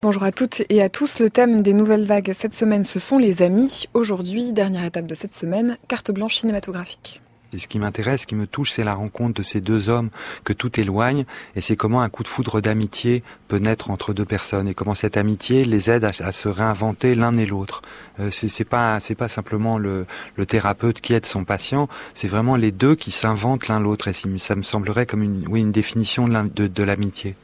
Bonjour à toutes et à tous. Le thème des nouvelles vagues cette semaine, ce sont les amis. Aujourd'hui, dernière étape de cette semaine, carte blanche cinématographique. Et ce qui m'intéresse, ce qui me touche, c'est la rencontre de ces deux hommes que tout éloigne, et c'est comment un coup de foudre d'amitié peut naître entre deux personnes, et comment cette amitié les aide à se réinventer l'un et l'autre. C'est pas simplement le thérapeute qui aide son patient, c'est vraiment les deux qui s'inventent l'un l'autre, et ça me semblerait comme une définition de l'amitié.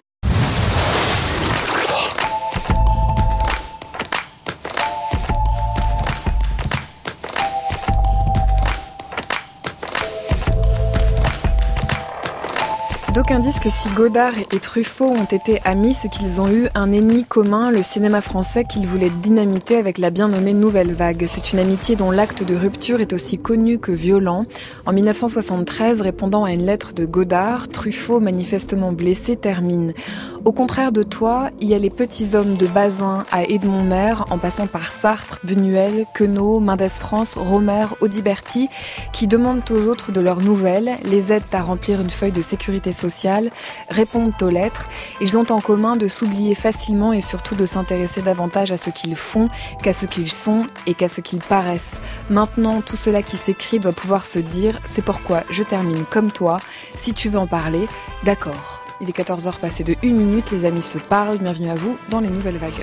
D'aucuns disent que si Godard et Truffaut ont été amis, c'est qu'ils ont eu un ennemi commun, le cinéma français qu'ils voulaient dynamiter avec la bien nommée Nouvelle Vague. C'est une amitié dont l'acte de rupture est aussi connu que violent. En 1973, répondant à une lettre de Godard, Truffaut, manifestement blessé, termine « Au contraire de toi, il y a les petits hommes de Bazin à Edmond-Mer, en passant par Sartre, Buñuel, Queneau, Mendès France, Romer, Audiberti, qui demandent aux autres de leurs nouvelles, les aident à remplir une feuille de sécurité sociale, répondent aux lettres. Ils ont en commun de s'oublier facilement et surtout de s'intéresser davantage à ce qu'ils font qu'à ce qu'ils sont et qu'à ce qu'ils paraissent. Maintenant, tout cela qui s'écrit doit pouvoir se dire « C'est pourquoi je termine comme toi. Si tu veux en parler, d'accord. » Il est 14h passé de 1 minute, les amis se parlent. Bienvenue à vous dans les Nouvelles Vagues.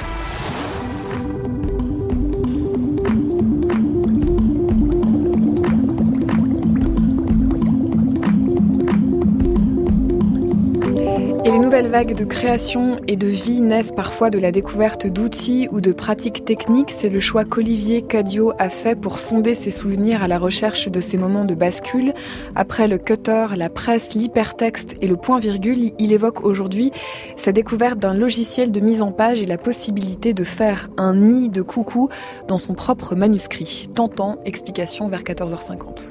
Et les nouvelles vagues de création et de vie naissent parfois de la découverte d'outils ou de pratiques techniques. C'est le choix qu'Olivier Cadiot a fait pour sonder ses souvenirs à la recherche de ces moments de bascule. Après le cutter, la presse, l'hypertexte et le point-virgule, il évoque aujourd'hui sa découverte d'un logiciel de mise en page et la possibilité de faire un nid de coucou dans son propre manuscrit. Tentant, explication vers 14h50.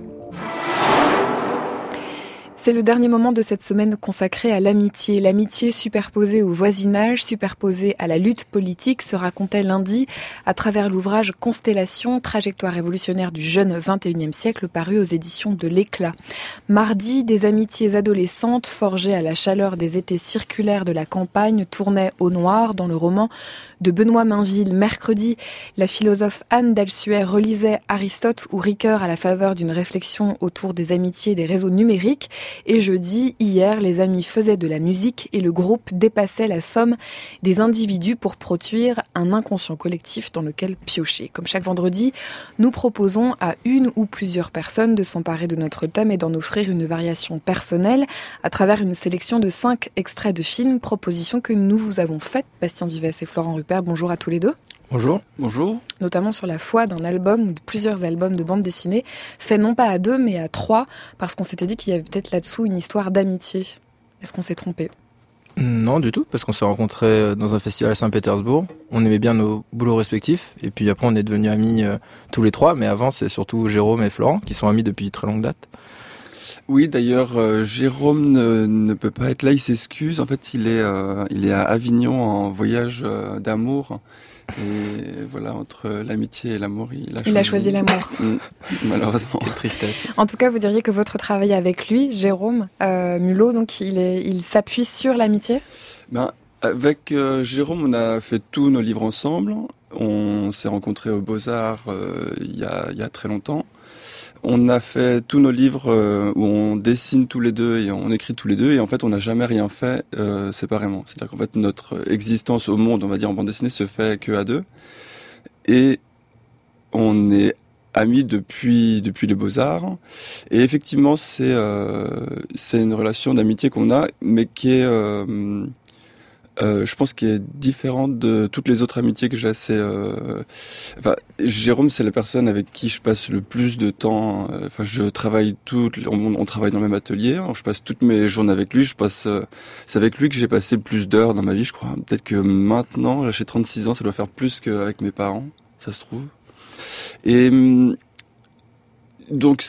C'est le dernier moment de cette semaine consacrée à l'amitié. L'amitié superposée au voisinage, superposée à la lutte politique, se racontait lundi à travers l'ouvrage Constellation, trajectoire révolutionnaire du jeune 21e siècle, paru aux éditions de l'Éclat. Mardi, des amitiés adolescentes forgées à la chaleur des étés circulaires de la campagne tournaient au noir dans le roman de Benoît Mainville. Mercredi, la philosophe Anne Dalsuet relisait Aristote ou Ricoeur à la faveur d'une réflexion autour des amitiés des réseaux numériques. Et jeudi, hier, les amis faisaient de la musique et le groupe dépassait la somme des individus pour produire un inconscient collectif dans lequel piocher. Comme chaque vendredi, nous proposons à une ou plusieurs personnes de s'emparer de notre thème et d'en offrir une variation personnelle à travers une sélection de 5 extraits de films, proposition que nous vous avons faite, Bastien Vivès et Florent Rupert. Bonjour à tous les deux. Bonjour. Bonjour. Notamment sur la foi d'un album ou de plusieurs albums de bande dessinée, fait non pas à 2 mais à 3, parce qu'on s'était dit qu'il y avait peut-être là-dessous une histoire d'amitié. Est-ce qu'on s'est trompé ? Non, du tout, parce qu'on s'est rencontrés dans un festival à Saint-Pétersbourg. On aimait bien nos boulots respectifs, et puis après on est devenus amis tous les trois, mais avant c'est surtout Jérôme et Florent, qui sont amis depuis très longue date. Oui, d'ailleurs, Jérôme ne peut pas être là, il s'excuse. En fait, il est à Avignon en voyage d'amour. Et voilà, entre l'amitié et l'amour, il a choisi l'amour. Malheureusement. Quelle tristesse. En tout cas, vous diriez que votre travail avec lui, Jérôme Mulot, donc il s'appuie sur l'amitié ? Avec Jérôme, on a fait tous nos livres ensemble. On s'est rencontrés aux Beaux-Arts il y a très longtemps. On a fait tous nos livres où on dessine tous les deux et on écrit tous les deux, et en fait on n'a jamais rien fait séparément. C'est-à-dire qu'en fait notre existence au monde, on va dire en bande dessinée, se fait que à deux. Et on est amis depuis les Beaux-Arts. Et effectivement c'est une relation d'amitié qu'on a, mais qui est je pense qu'il est différent de toutes les autres amitiés que j'ai. Jérôme, c'est la personne avec qui je passe le plus de temps. Je travaille on travaille dans le même atelier. Je passe toutes mes journées avec lui. C'est avec lui que j'ai passé le plus d'heures dans ma vie, je crois. Peut-être que maintenant, j'ai 36 ans, ça doit faire plus qu'avec mes parents, ça se trouve. Et donc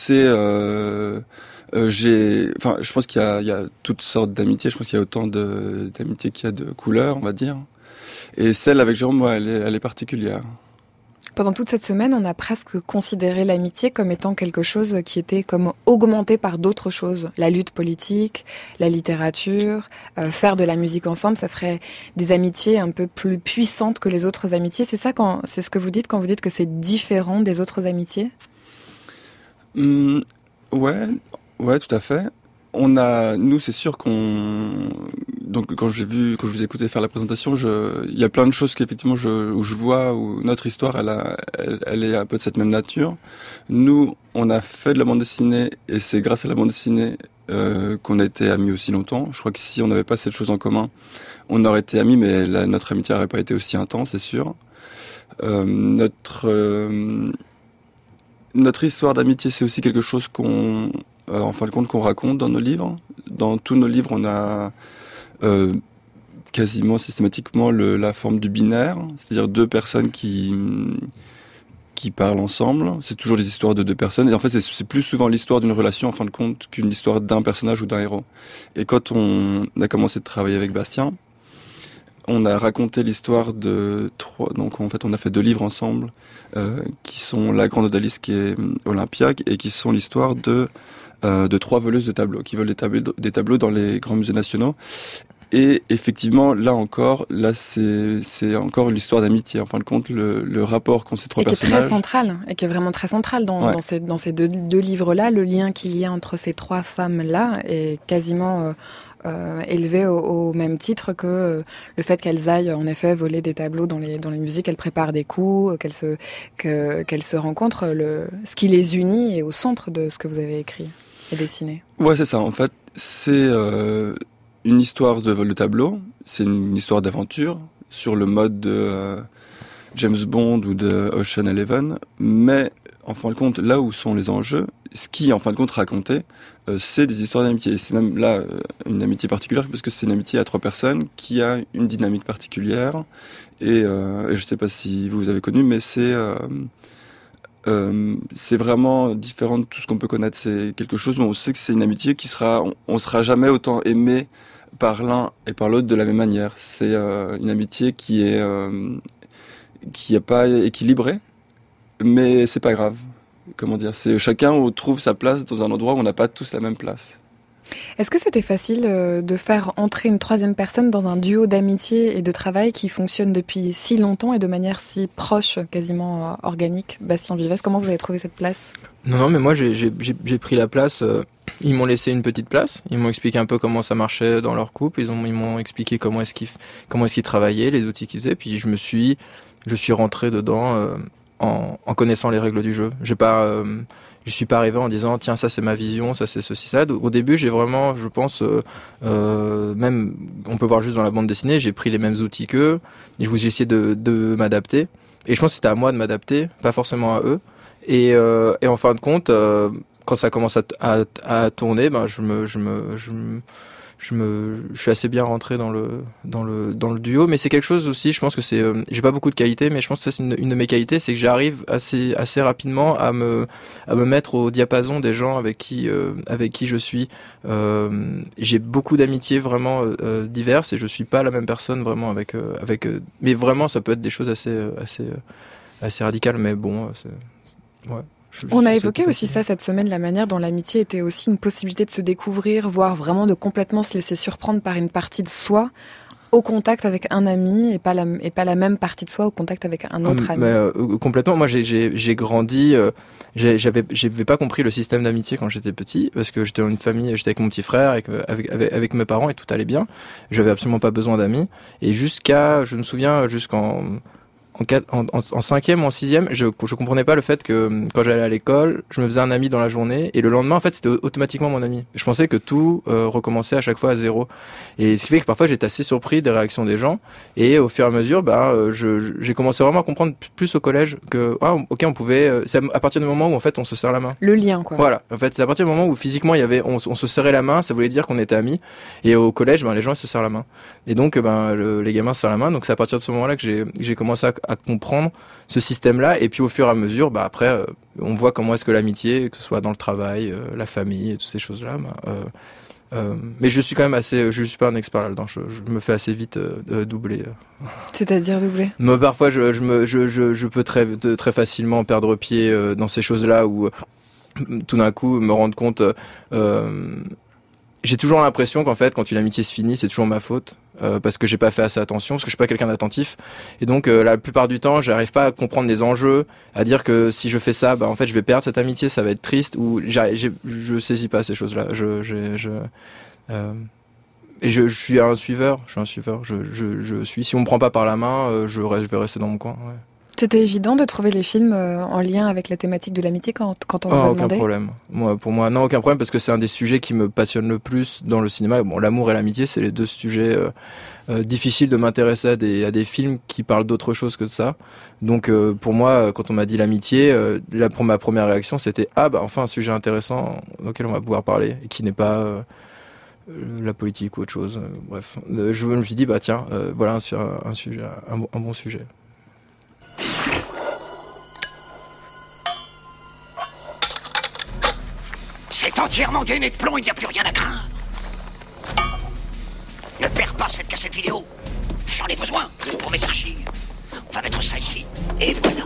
je pense qu'il y a toutes sortes d'amitiés. Je pense qu'il y a autant d'amitiés qu'il y a de couleurs, on va dire. Et celle avec Jérôme, elle est particulière. Pendant toute cette semaine, on a presque considéré l'amitié comme étant quelque chose qui était comme augmenté par d'autres choses. La lutte politique, la littérature, faire de la musique ensemble, ça ferait des amitiés un peu plus puissantes que les autres amitiés. C'est ça, c'est ce que vous dites quand vous dites que c'est différent des autres amitiés? Ouais, tout à fait. Nous, c'est sûr donc quand je vous ai écouté faire la présentation, il y a plein de choses qu'effectivement où je vois où notre histoire, elle est un peu de cette même nature. Nous, on a fait de la bande dessinée et c'est grâce à la bande dessinée qu'on a été amis aussi longtemps. Je crois que si on n'avait pas cette chose en commun, on aurait été amis, mais notre amitié n'aurait pas été aussi intense, c'est sûr. Notre histoire d'amitié, c'est aussi quelque chose en fin de compte, qu'on raconte dans nos livres. Dans tous nos livres, on a quasiment systématiquement la forme du binaire, c'est-à-dire deux personnes qui parlent ensemble. C'est toujours des histoires de deux personnes. Et en fait, c'est plus souvent l'histoire d'une relation, en fin de compte, qu'une histoire d'un personnage ou d'un héros. Et quand on a commencé de travailler avec Bastien, on a raconté l'histoire de trois. Donc en fait, on a fait 2 livres ensemble, qui sont La Grande Odalisque qui est Olympiaque et qui sont l'histoire de 3 voleuses de tableaux qui volent des tableaux dans les grands musées nationaux. Et effectivement, là c'est encore l'histoire d'amitié. En fin de compte, le rapport qu'ont ces 3 personnages. Et qui est très central, et qui est vraiment très central dans ces deux livres-là. Le lien qu'il y a entre ces 3 femmes-là est quasiment élevé au même titre que le fait qu'elles aillent en effet voler des tableaux dans les musées, qu'elles préparent des coups, qu'elles se rencontrent. Ce qui les unit est au centre de ce que vous avez écrit et dessiné. Ouais, c'est ça. En fait, c'est une histoire de vol de tableau, c'est une histoire d'aventure sur le mode de James Bond ou de Ocean Eleven, mais en fin de compte, là où sont les enjeux, ce qui en fin de compte raconté, c'est des histoires d'amitié. Et c'est même là une amitié particulière parce que c'est une amitié à 3 personnes qui a une dynamique particulière. Et je ne sais pas si vous avez connu, mais c'est vraiment différent de tout ce qu'on peut connaître. C'est quelque chose où on sait que c'est une amitié on sera jamais autant aimé par l'un et par l'autre de la même manière. C'est une amitié qui est pas équilibrée, mais c'est pas grave. Comment dire, c'est chacun trouve sa place dans un endroit où on n'a pas tous la même place. Est-ce que c'était facile de faire entrer une 3e personne dans un duo d'amitié et de travail qui fonctionne depuis si longtemps et de manière si proche, quasiment organique? Bastien Vives, comment vous avez trouvé cette place? Non, mais moi j'ai pris la place. Ils m'ont laissé une petite place. Ils m'ont expliqué un peu comment ça marchait dans leur couple. Ils m'ont expliqué comment est-ce qu'ils travaillaient, les outils qu'ils faisaient. Puis je suis rentré dedans en connaissant les règles du jeu. Je suis pas arrivé en disant tiens, ça c'est ma vision, ça c'est ceci, ça. Au début, j'ai vraiment, je pense, même on peut voir juste dans la bande dessinée, j'ai pris les mêmes outils qu'eux. J'ai essayé de m'adapter. Et je pense que c'était à moi de m'adapter, pas forcément à eux. Et en fin de compte, quand ça commence à tourner, ben je suis assez bien rentré dans le duo, mais c'est quelque chose aussi, je pense que j'ai pas beaucoup de qualités, mais je pense que c'est une de mes qualités, c'est que j'arrive assez rapidement à me mettre au diapason des gens avec qui je suis. J'ai beaucoup d'amitiés vraiment diverses et je suis pas la même personne vraiment mais vraiment ça peut être des choses assez radicales, mais bon, ouais. On a évoqué aussi ça cette semaine, la manière dont l'amitié était aussi une possibilité de se découvrir, voire vraiment de complètement se laisser surprendre par une partie de soi au contact avec un ami et pas la même partie de soi au contact avec un autre ami. Complètement. Moi, j'ai grandi. J'avais pas compris le système d'amitié quand j'étais petit parce que j'étais dans une famille, j'étais avec mon petit frère, avec mes parents et tout allait bien. J'avais absolument pas besoin d'amis et je me souviens jusqu'en 5e ou en 6e, je comprenais pas le fait que quand j'allais à l'école, je me faisais un ami dans la journée et le lendemain, en fait, c'était automatiquement mon ami. Je pensais que tout recommençait à chaque fois à 0. Et ce qui fait que parfois, j'étais assez surpris des réactions des gens. Et au fur et à mesure, j'ai commencé vraiment à comprendre plus au collège que, ok, on pouvait, c'est à partir du moment où, en fait, on se serre la main. Le lien, quoi. Voilà. En fait, c'est à partir du moment où physiquement, on se serrait la main, ça voulait dire qu'on était amis. Et au collège, les gens, ils se serrent la main. Et donc, les gamins se serrent la main. Donc, c'est à partir de ce moment-là que j'ai commencé à comprendre ce système-là, et puis au fur et à mesure, on voit comment est-ce que l'amitié, que ce soit dans le travail, la famille, toutes ces choses-là, Mais je suis quand même je suis pas un expert là-dedans. Je me fais assez vite doubler. C'est-à-dire doubler. Mais parfois, je peux très facilement perdre pied dans ces choses-là où tout d'un coup me rendre compte. J'ai toujours l'impression qu'en fait, quand une amitié se finit, c'est toujours ma faute. Parce que j'ai pas fait assez attention, parce que je suis pas quelqu'un d'attentif, et donc la plupart du temps j'arrive pas à comprendre les enjeux, à dire que si je fais ça, en fait je vais perdre cette amitié, ça va être triste, ou je saisis pas ces choses-là. Et je suis un suiveur, je suis. Si on me prend pas par la main, je vais rester dans mon coin. Ouais. C'était évident de trouver les films en lien avec la thématique de l'amitié quand on vous a demandé ? Aucun problème. Pour moi, non, aucun problème, parce que c'est un des sujets qui me passionne le plus dans le cinéma. Bon, l'amour et l'amitié, c'est les deux sujets difficiles de m'intéresser à des films qui parlent d'autre chose que de ça. Donc, pour moi, quand on m'a dit l'amitié, ma première réaction, c'était enfin un sujet intéressant auquel on va pouvoir parler et qui n'est pas la politique ou autre chose. Bref, je me suis dit tiens, voilà un sujet, un bon sujet. C'est entièrement gainé de plomb, il n'y a plus rien à craindre. Ne perds pas cette cassette vidéo. J'en ai besoin pour mes archives. On va mettre ça ici. Et voilà.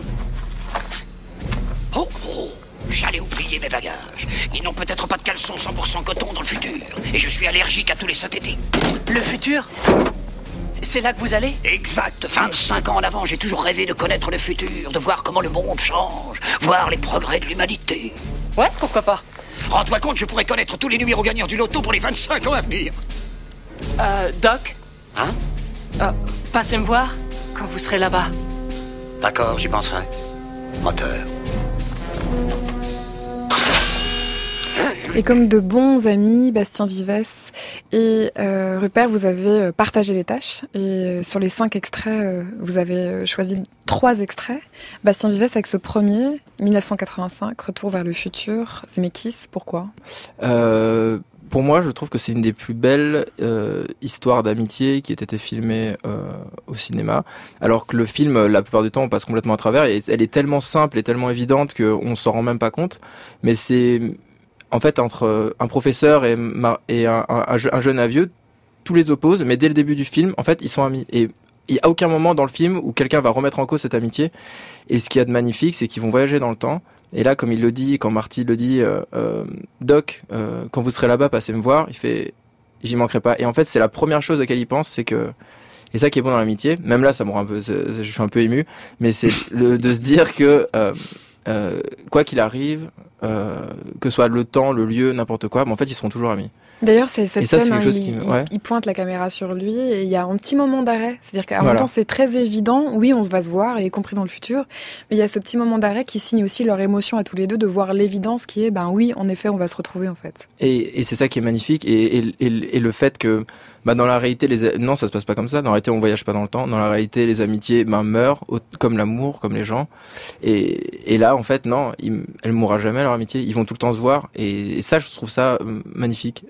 Oh, j'allais oublier mes bagages. Ils n'ont peut-être pas de caleçon 100% coton dans le futur. Et je suis allergique à tous les synthétiques. Le futur ? C'est là que vous allez ? Exact. 25 ans en avant, j'ai toujours rêvé de connaître le futur, de voir comment le monde change, voir les progrès de l'humanité. Ouais, pourquoi pas ? Rends-toi compte, je pourrais connaître tous les numéros gagnants du loto pour les 25 ans à venir. Doc ? Hein ? Passez me voir quand vous serez là-bas. D'accord, j'y penserai. Moteur. Et comme de bons amis, Bastien Vivès et Rupert, vous avez partagé les tâches. Et sur les 5 extraits, vous avez choisi 3 extraits. Bastien Vivès avec ce premier, 1985, Retour vers le futur, Zemeckis, pourquoi ? Pour moi, je trouve que c'est une des plus belles histoires d'amitié qui ait été filmée au cinéma. Alors que le film, la plupart du temps, on passe complètement à travers. Et elle est tellement simple et tellement évidente qu'on s'en rend même pas compte. Mais c'est... En fait, entre un professeur et un jeune avieux, tous les opposent, mais dès le début du film, en fait, ils sont amis. Et il n'y a aucun moment dans le film où quelqu'un va remettre en cause cette amitié. Et ce qu'il y a de magnifique, c'est qu'ils vont voyager dans le temps. Et là, comme il le dit, quand Marty le dit, Doc, quand vous serez là-bas, passez me voir, il fait, j'y manquerai pas. Et en fait, c'est la première chose à laquelle il pense, c'est que, et ça qui est bon dans l'amitié, même là, ça me rend je suis un peu ému, mais c'est de se dire que, quoi qu'il arrive, que ce soit le temps, le lieu, n'importe quoi, mais en fait, ils seront toujours amis. D'ailleurs, c'est cette ça, scène, c'est il pointe la caméra sur lui et il y a un petit moment d'arrêt. C'est-à-dire qu'en même temps, c'est très évident. Oui, on va se voir, y compris dans le futur. Mais il y a ce petit moment d'arrêt qui signe aussi leur émotion à tous les deux de voir l'évidence qui est, oui, en effet, on va se retrouver, en fait. Et c'est ça qui est magnifique. Et le fait que, dans la réalité, non, ça se passe pas comme ça. Dans la réalité, on voyage pas dans le temps. Dans la réalité, les amitiés, meurent, comme l'amour, comme les gens. Et là, en fait, non, elle mourra jamais, leur amitié. Ils vont tout le temps se voir. Et ça, je trouve ça magnifique.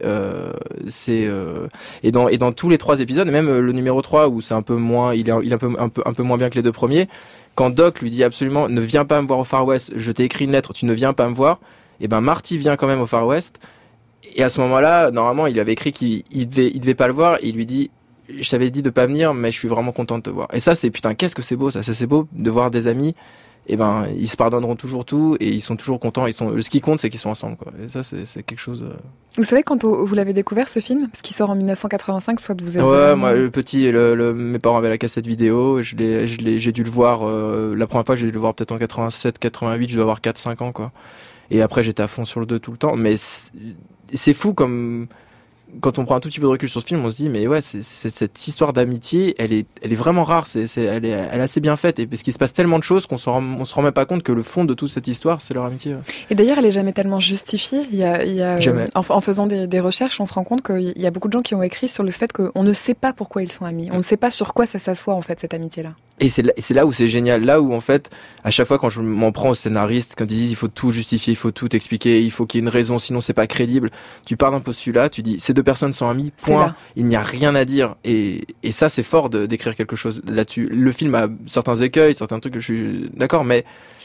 Et dans tous les 3 épisodes, même le numéro 3 où c'est un peu moins, il est un peu moins bien que les 2 premiers, quand Doc lui dit absolument ne viens pas me voir au Far West, je t'ai écrit une lettre, tu ne viens pas me voir, et Marty vient quand même au Far West. Et à ce moment-là, normalement, il avait écrit qu'il devait pas le voir, et il lui dit je t'avais dit de pas venir, mais je suis vraiment content de te voir. Et ça, c'est putain, qu'est-ce que c'est beau, ça, c'est beau de voir des amis. Et ils se pardonneront toujours tout et ils sont toujours contents. Ce qui compte, c'est qu'ils sont ensemble, quoi. Et ça, c'est quelque chose. Vous savez quand vous l'avez découvert ce film, parce qu'il sort en 1985, soit vous êtes. Ouais, moi le petit, mes parents avaient la cassette vidéo. J'ai dû le voir la première fois. J'ai dû le voir peut-être en 87, 88. Je dois avoir 4-5 ans, quoi. Et après, j'étais à fond sur le 2 tout le temps. Mais c'est fou comme. Quand on prend un tout petit peu de recul sur ce film, on se dit mais ouais, cette histoire d'amitié, elle est vraiment rare, elle est assez bien faite, et parce qu'il se passe tellement de choses qu'on se rend même pas compte que le fond de toute cette histoire, c'est leur amitié. Ouais. Et d'ailleurs, elle est jamais tellement justifiée. Il y a jamais. En faisant des recherches, on se rend compte qu'il y a beaucoup de gens qui ont écrit sur le fait qu'on ne sait pas pourquoi ils sont amis. On ne sait pas sur quoi ça s'assoit en fait cette amitié-là. Et c'est là où c'est génial, là où en fait, à chaque fois quand je m'en prends aux scénaristes, quand ils disent il faut tout justifier, il faut tout expliquer, il faut qu'il y ait une raison, sinon c'est pas crédible. Tu pars d'un postulat, tu dis ces 2 personnes sont amies, point. Il n'y a rien à dire. Et ça, c'est fort d'écrire quelque chose là-dessus. Le film a certains écueils, certains trucs que je suis d'accord, mais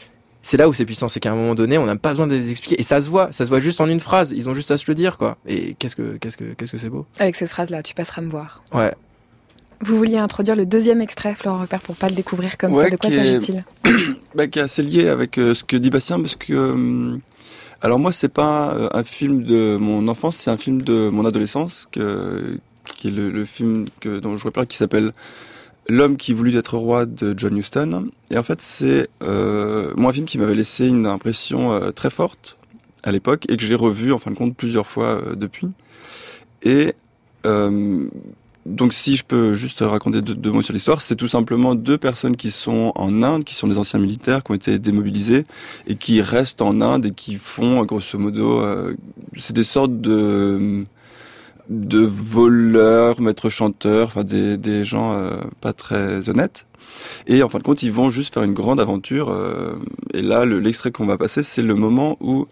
c'est là où c'est puissant, c'est qu'à un moment donné, on n'a pas besoin de les expliquer, et ça se voit juste en une phrase, ils ont juste à se le dire, quoi. Et qu'est-ce que c'est beau. Avec cette phrase-là, tu passeras me voir. Ouais. Vous vouliez introduire le deuxième extrait, Florent Rupert, pour pas le découvrir comme ça. De quoi s'agit-il ? Qui est assez lié avec ce que dit Bastien, parce que alors moi, c'est pas un film de mon enfance, c'est un film de mon adolescence, qui est le film dont je reparle, qui s'appelle L'homme qui voulut être roi de John Huston. Et en fait, c'est moi un film qui m'avait laissé une impression très forte à l'époque et que j'ai revu en fin de compte plusieurs fois depuis. Et donc si je peux juste raconter deux mots sur l'histoire, c'est tout simplement deux personnes qui sont en Inde, qui sont des anciens militaires, qui ont été démobilisés et qui restent en Inde et qui font grosso modo, c'est des sortes de voleurs, maîtres chanteurs, enfin des gens pas très honnêtes. Et en fin de compte, ils vont juste faire une grande aventure. Et là, l'extrait qu'on va passer, c'est le moment où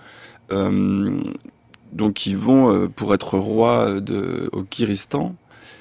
donc ils vont pour être roi au Kiristan.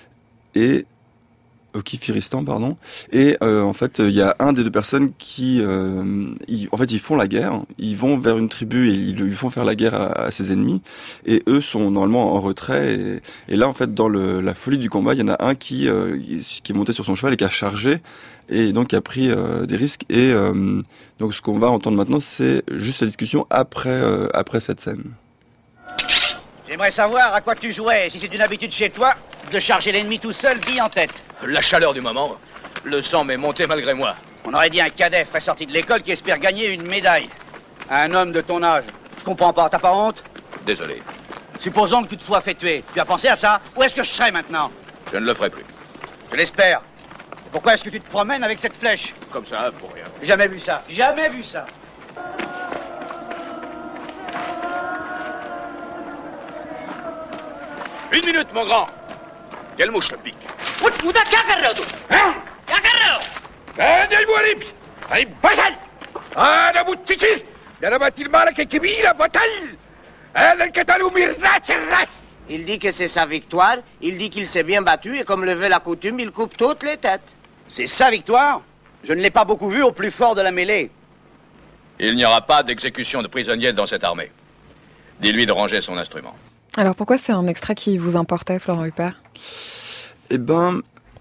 Au Kifiristan, pardon. Et en fait, il y a un des deux personnes qui, ils font la guerre. Ils vont vers une tribu et ils font faire la guerre à ses ennemis. Et eux sont normalement en retrait. Et là, en fait, dans la folie du combat, il y en a un qui est monté sur son cheval et qui a chargé et donc qui a pris des risques. Et donc, ce qu'on va entendre maintenant, c'est juste la discussion après cette scène. J'aimerais savoir à quoi tu jouais, si c'est une habitude chez toi de charger l'ennemi tout seul, bille en tête. La chaleur du moment, le sang m'est monté malgré moi. On aurait dit un cadet frais sorti de l'école qui espère gagner une médaille. Un homme de ton âge. Je comprends pas, t'as pas honte ? Désolé, Supposons que tu te sois fait tuer. Tu as pensé à ça ? Où est-ce que je serais maintenant ? je ne le ferai plus. Je l'espère. Pourquoi est-ce que tu te promènes avec cette flèche ? Comme ça, pour rien. Jamais vu ça. Jamais vu ça. Une minute, mon grand. Quelle mouche le pique? Il dit que c'est sa victoire, il dit qu'il s'est bien battu et comme le veut la coutume, il coupe toutes les têtes. C'est sa victoire ? Je ne l'ai pas beaucoup vu au plus fort de la mêlée. Il n'y aura pas d'exécution de prisonniers dans cette armée. Dis-lui de ranger son instrument. Alors pourquoi c'est un extrait qui vous importait, Florent Rupert ? Eh ben,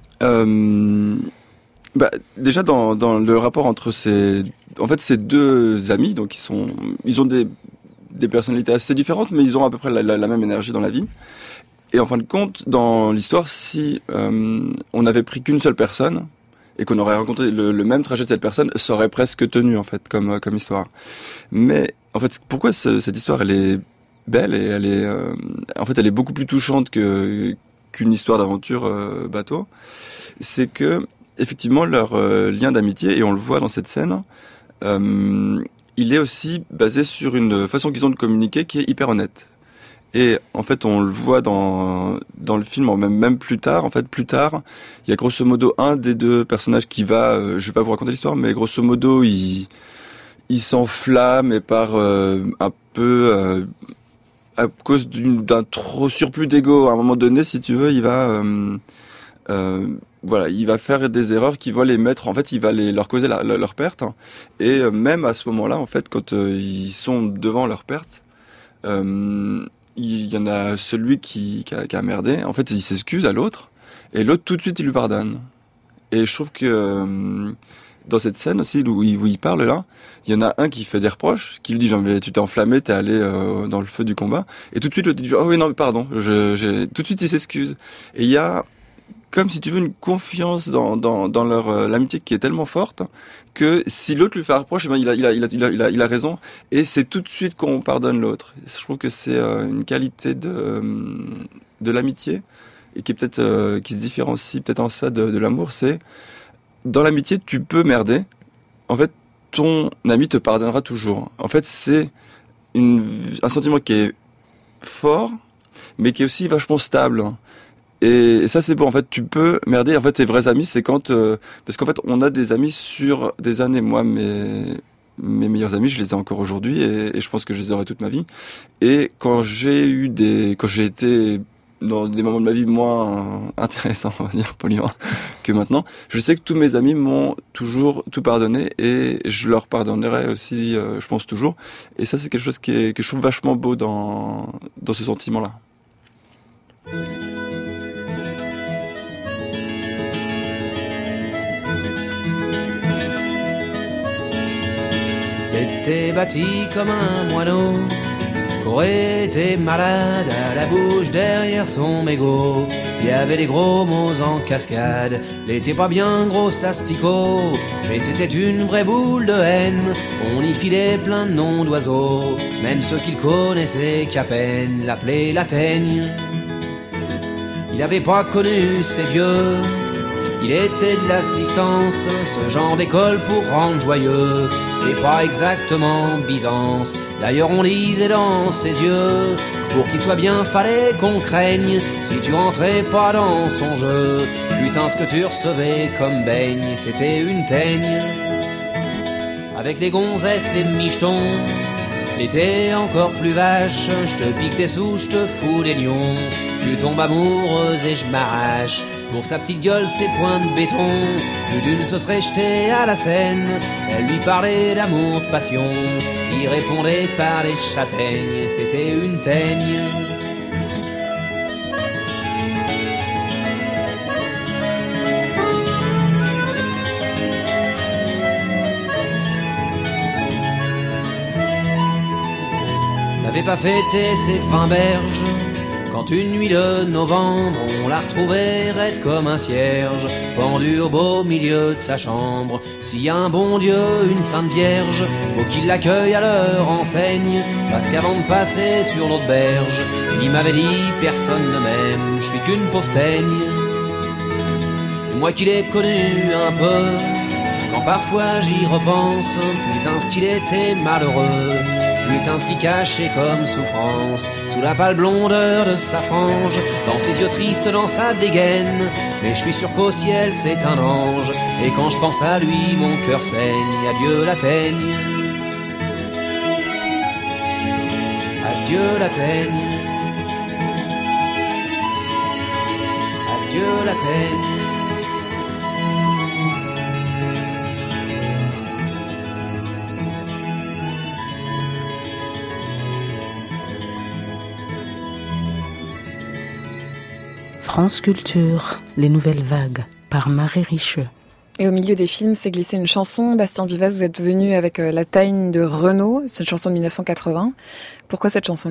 déjà dans le rapport entre ces deux amis, donc ils ont des personnalités assez différentes, mais ils ont à peu près la même énergie dans la vie. Et en fin de compte, dans l'histoire, si on n'avait pris qu'une seule personne et qu'on aurait rencontré le même trajet de cette personne, ça aurait presque tenu en fait comme histoire. Mais en fait, pourquoi cette histoire elle est belle et elle est beaucoup plus touchante qu'une histoire d'aventure bateau, c'est que effectivement leur lien d'amitié, et on le voit dans cette scène, il est aussi basé sur une façon qu'ils ont de communiquer qui est hyper honnête. Et en fait, on le voit dans le film, même plus tard. En fait, plus tard, il y a grosso modo un des deux personnages qui va, je vais pas vous raconter l'histoire, mais grosso modo, il s'enflamme et par un peu à cause d'un trop surplus d'ego. À un moment donné, si tu veux, il va il va faire des erreurs qui vont les mettre, en fait, il va leur causer leur perte. Et même à ce moment-là, en fait, quand ils sont devant leur perte, il y en a celui qui a merdé. En fait, il s'excuse à l'autre, et l'autre tout de suite il lui pardonne. Et je trouve que dans cette scène aussi où il parle là, il y en a un qui fait des reproches, qui lui dit tu t'es enflammé, t'es allé dans le feu du combat, et tout de suite l'autre dit oui non pardon, tout de suite il s'excuse. Et il y a comme si tu veux une confiance dans leur l'amitié qui est tellement forte que si l'autre lui fait un reproche, il a raison, et c'est tout de suite qu'on pardonne l'autre. Je trouve que c'est une qualité de l'amitié et qui est peut-être qui se différencie peut-être en ça de l'amour. C'est dans l'amitié tu peux merder, en fait ton ami te pardonnera toujours. En fait c'est un sentiment qui est fort mais qui est aussi vachement stable. Et ça c'est bon, en fait tu peux merder, en fait tes vrais amis c'est quand parce qu'en fait on a des amis sur des années. Moi mes meilleurs amis je les ai encore aujourd'hui, et je pense que je les aurai toute ma vie. Et quand j'ai été dans des moments de ma vie moins intéressants, on va dire, poliment, que maintenant. Je sais que tous mes amis m'ont toujours tout pardonné et je leur pardonnerai aussi, je pense toujours. Et ça, c'est quelque chose que je trouve vachement beau dans ce sentiment-là. Était bâti comme un moineau, qu'aurait été malade à la bouche derrière son mégot. Il y avait des gros mots en cascade, l'était pas bien gros asticot, mais c'était une vraie boule de haine. On y filait plein de noms d'oiseaux, même ceux qu'il connaissait qu'à peine l'appelaient la teigne. Il avait pas connu ses vieux, il était de l'assistance, ce genre d'école pour rendre joyeux. C'est pas exactement Byzance, d'ailleurs on lisait dans ses yeux. Pour qu'il soit bien fallait qu'on craigne, si tu rentrais pas dans son jeu. Putain ce que tu recevais comme beigne, c'était une teigne. Avec les gonzesses, les michetons, l'été encore plus vache. Je te pique tes sous, je te fous des lions. Tu tombes amoureuse et je m'arrache. Pour sa petite gueule, ses poings de béton, plus d'une se serait jetée à la Seine. Elle lui parlait d'amour, de passion, il répondait par les châtaignes. C'était une teigne. N'avait pas fêté ses 20 berges, quand une nuit de novembre, on la retrouvait raide comme un cierge, pendu au beau milieu de sa chambre. S'il y a un bon Dieu, une sainte vierge, faut qu'il l'accueille à leur enseigne, parce qu'avant de passer sur l'autre berge, il m'avait dit personne ne m'aime, je suis qu'une pauvre teigne. Et moi qui l'ai connu un peu, quand parfois j'y repense, putain ce qu'il était malheureux. Putain ce qui cachait comme souffrance sous la pâle blondeur de sa frange, dans ses yeux tristes, dans sa dégaine. Mais je suis sûr qu'au ciel c'est un ange, et quand je pense à lui mon cœur saigne. Adieu la teigne, adieu la teigne, adieu la teigne. France Culture, les nouvelles vagues, par Marie Richeux. Et au milieu des films, s'est glissée une chanson. Bastien Vivas, vous êtes venu avec La Teigne de Renaud, c'est une chanson de 1980. Pourquoi cette chanson-là ?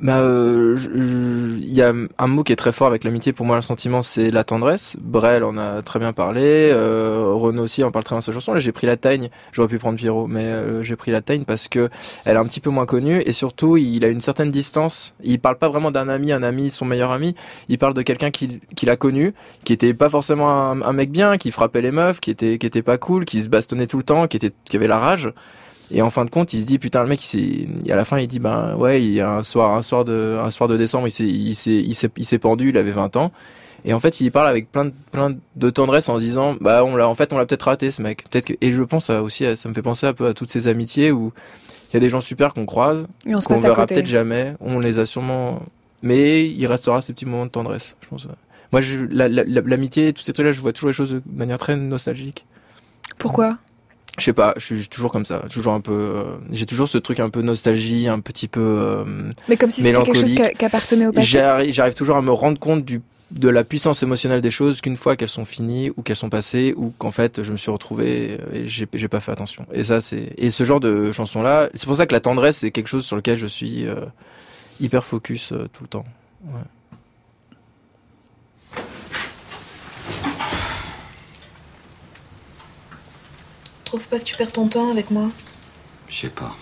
Il y a un mot qui est très fort avec l'amitié, pour moi le sentiment c'est la tendresse. Brel en a très bien parlé, Renaud aussi en parle très bien de sa chanson. Là j'ai pris La Teigne, j'aurais pu prendre Pierrot, mais j'ai pris La Teigne parce que elle est un petit peu moins connue et surtout il a une certaine distance. Il parle pas vraiment d'un ami, son meilleur ami, il parle de quelqu'un qu'il a connu, qui était pas forcément un mec bien, qui frappait les meufs, qui était pas cool, qui se bastonnait tout le temps, qui avait la rage. Et en fin de compte, il se dit putain le mec à la fin il dit ben ouais, il y a un soir de décembre, il s'est pendu, il avait 20 ans. Et en fait, il parle avec plein de tendresse en se disant bah on l'a peut-être raté ce mec. Et je pense aussi ça me fait penser un peu à toutes ces amitiés où il y a des gens super qu'on croise, qu'on verra peut-être jamais, on les a sûrement, mais il restera ces petits moments de tendresse, je pense. Moi l'amitié, tous ces trucs là, je vois toujours les choses de manière très nostalgique. Pourquoi ? Je sais pas, je suis toujours comme ça, toujours un peu. J'ai toujours ce truc un peu nostalgie, un petit peu. Mais comme si c'était quelque chose qui appartenait au passé. J'arrive toujours à me rendre compte de la puissance émotionnelle des choses qu'une fois qu'elles sont finies ou qu'elles sont passées ou qu'en fait je me suis retrouvé et j'ai pas fait attention. Et ça et ce genre de chansons là, c'est pour ça que la tendresse c'est quelque chose sur lequel je suis hyper focus tout le temps. Ouais. Tu trouves pas que tu perds ton temps avec moi ? Je sais pas.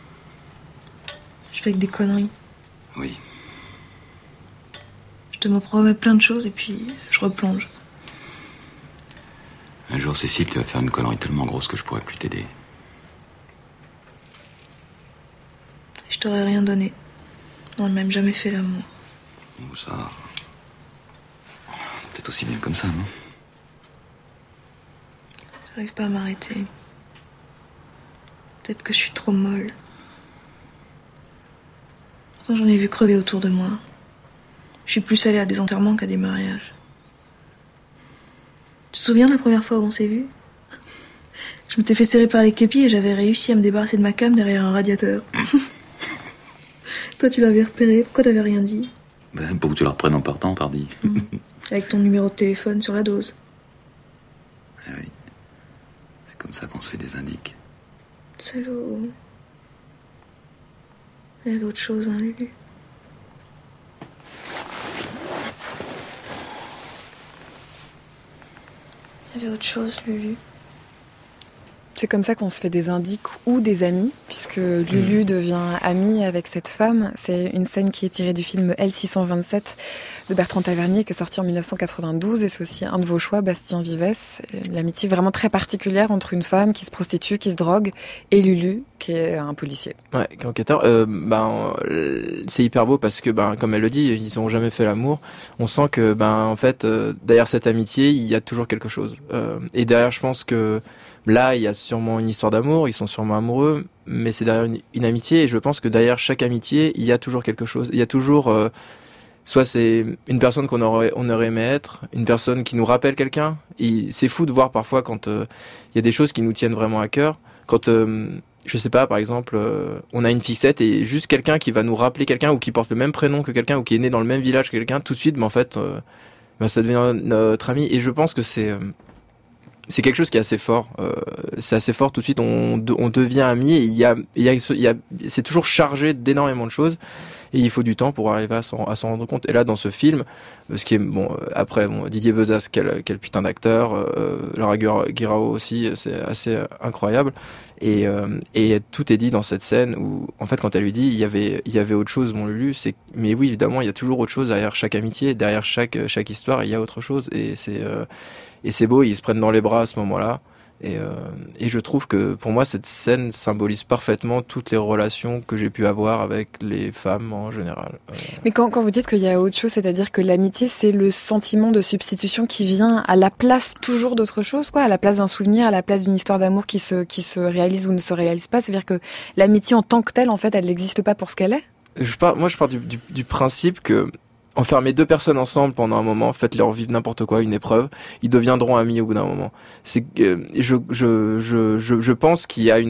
Je fais que des conneries. Oui. Je te me promets plein de choses et puis je replonge. Un jour, Cécile, tu vas faire une connerie tellement grosse que je pourrais plus t'aider. Je t'aurais rien donné. On n'a même jamais fait l'amour. Ou ça... Peut-être aussi bien comme ça, non ? J'arrive pas à m'arrêter. Peut-être que je suis trop molle. Pourtant, j'en ai vu crever autour de moi. Je suis plus allée à des enterrements qu'à des mariages. Tu te souviens de la première fois où on s'est vus ? Je m'étais fait serrer par les képis et j'avais réussi à me débarrasser de ma cam derrière un radiateur. Toi, tu l'avais repéré. Pourquoi t'avais rien dit ? Ben, pour que tu la reprennes en partant, pardi. Avec ton numéro de téléphone sur la dose. Eh oui. C'est comme ça qu'on se fait des indices. Salaud. Il y a d'autres choses, hein, Lulu. Il y avait autre chose, Lulu. C'est comme ça qu'on se fait des indices ou des amis, puisque Lulu devient amie avec cette femme. C'est une scène qui est tirée du film L627 de Bertrand Tavernier, qui est sorti en 1992, et c'est aussi un de vos choix, Bastien Vivès. L'amitié vraiment très particulière entre une femme qui se prostitue, qui se drogue, et Lulu, qui est un policier. Ouais, qui est enquêteur. C'est hyper beau parce que, comme elle le dit, ils ont jamais fait l'amour. On sent que, en fait, derrière cette amitié, il y a toujours quelque chose. Et derrière, je pense que là, il y a sûrement une histoire d'amour, ils sont sûrement amoureux, mais c'est derrière une amitié, et je pense que derrière chaque amitié, il y a toujours quelque chose. Il y a toujours, soit c'est une personne on aurait aimé être, une personne qui nous rappelle quelqu'un. Et c'est fou de voir parfois quand il y a des choses qui nous tiennent vraiment à cœur. Quand, je sais pas, par exemple, on a une fixette et juste quelqu'un qui va nous rappeler quelqu'un, ou qui porte le même prénom que quelqu'un, ou qui est né dans le même village que quelqu'un, tout de suite, en fait, ça devient notre ami. Et je pense que c'est quelque chose qui est assez fort. C'est assez fort tout de suite. On devient amis. Et c'est toujours chargé d'énormément de choses. Et il faut du temps pour arriver à s'en rendre compte. Et là, dans ce film, ce qui est après Didier Bezas, quel putain d'acteur. Laura Guirao aussi, c'est assez incroyable. Et tout est dit dans cette scène où, en fait, quand elle lui dit, il y avait autre chose, mon Lulu. Mais oui, évidemment, il y a toujours autre chose derrière chaque amitié, derrière chaque histoire. Il y a autre chose. Et c'est beau, ils se prennent dans les bras à ce moment-là. Et je trouve que pour moi cette scène symbolise parfaitement toutes les relations que j'ai pu avoir avec les femmes en général. Mais quand vous dites qu'il y a autre chose, c'est-à-dire que l'amitié c'est le sentiment de substitution qui vient à la place toujours d'autre chose, quoi, à la place d'un souvenir, à la place d'une histoire d'amour qui se réalise ou ne se réalise pas. C'est-à-dire que l'amitié en tant que telle, en fait, elle n'existe pas pour ce qu'elle est. Je pars du principe que enfermer deux personnes ensemble pendant un moment, faites-leur vivre n'importe quoi, une épreuve, ils deviendront amis au bout d'un moment. Je pense qu'il y a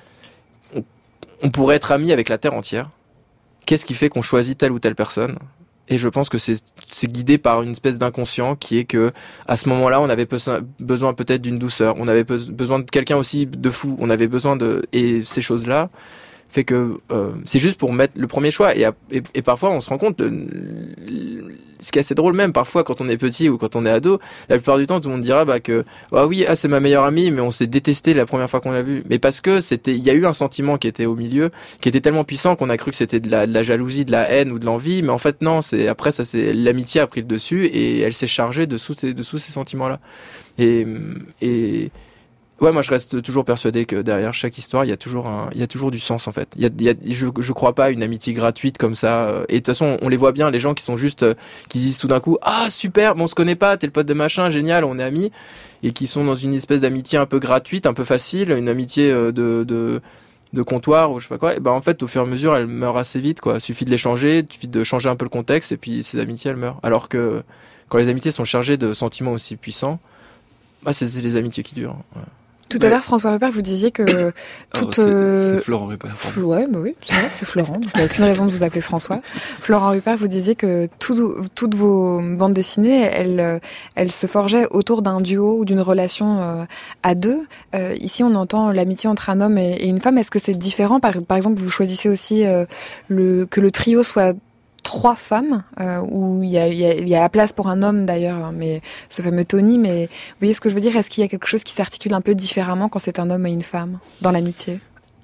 on pourrait être amis avec la terre entière. Qu'est-ce qui fait qu'on choisit telle ou telle personne ? Et je pense que c'est guidé par une espèce d'inconscient qui est que, à ce moment-là, on avait besoin peut-être d'une douceur, on avait besoin de quelqu'un aussi de fou, on avait besoin et ces choses-là, fait que c'est juste pour mettre le premier choix et parfois on se rend compte ce qui est assez drôle même parfois quand on est petit ou quand on est ado, la plupart du temps tout le monde dira que c'est ma meilleure amie, mais on s'est détesté la première fois qu'on l'a vu, mais parce que il y a eu un sentiment qui était au milieu, qui était tellement puissant qu'on a cru que c'était de la jalousie, de la haine ou de l'envie, mais en fait non, après l'amitié a pris le dessus et elle s'est chargée de tous ces sentiments là et ouais, moi je reste toujours persuadé que derrière chaque histoire, il y a toujours du sens en fait. Je crois pas à une amitié gratuite comme ça. Et de toute façon, on les voit bien, les gens qui sont juste, qui disent tout d'un coup, ah super, on se connaît pas, t'es le pote de machin, génial, on est amis, et qui sont dans une espèce d'amitié un peu gratuite, un peu facile, une amitié de comptoir ou je sais pas quoi. Et en fait, au fur et à mesure, elle meurt assez vite, quoi. Suffit de les changer, suffit de changer un peu le contexte, et puis ces amitiés, elles meurent. Alors que quand les amitiés sont chargées de sentiments aussi puissants, c'est les amitiés qui durent. Ouais. Tout à l'heure, François Rupert, vous disiez que c'est Florent Rupert. Ouais, oui, c'est vrai, c'est Florent. Donc il n'y a aucune raison de vous appeler François. Florent Rupert, vous disiez que toutes vos bandes dessinées, elles se forgeaient autour d'un duo ou d'une relation à deux. Ici, on entend l'amitié entre un homme et une femme. Est-ce que c'est différent ? Par exemple, vous choisissez aussi que le trio soit 3 femmes, où il y a la place pour un homme d'ailleurs, mais ce fameux Tony, mais vous voyez ce que je veux dire ? Est-ce qu'il y a quelque chose qui s'articule un peu différemment quand c'est un homme et une femme dans l'amitié ?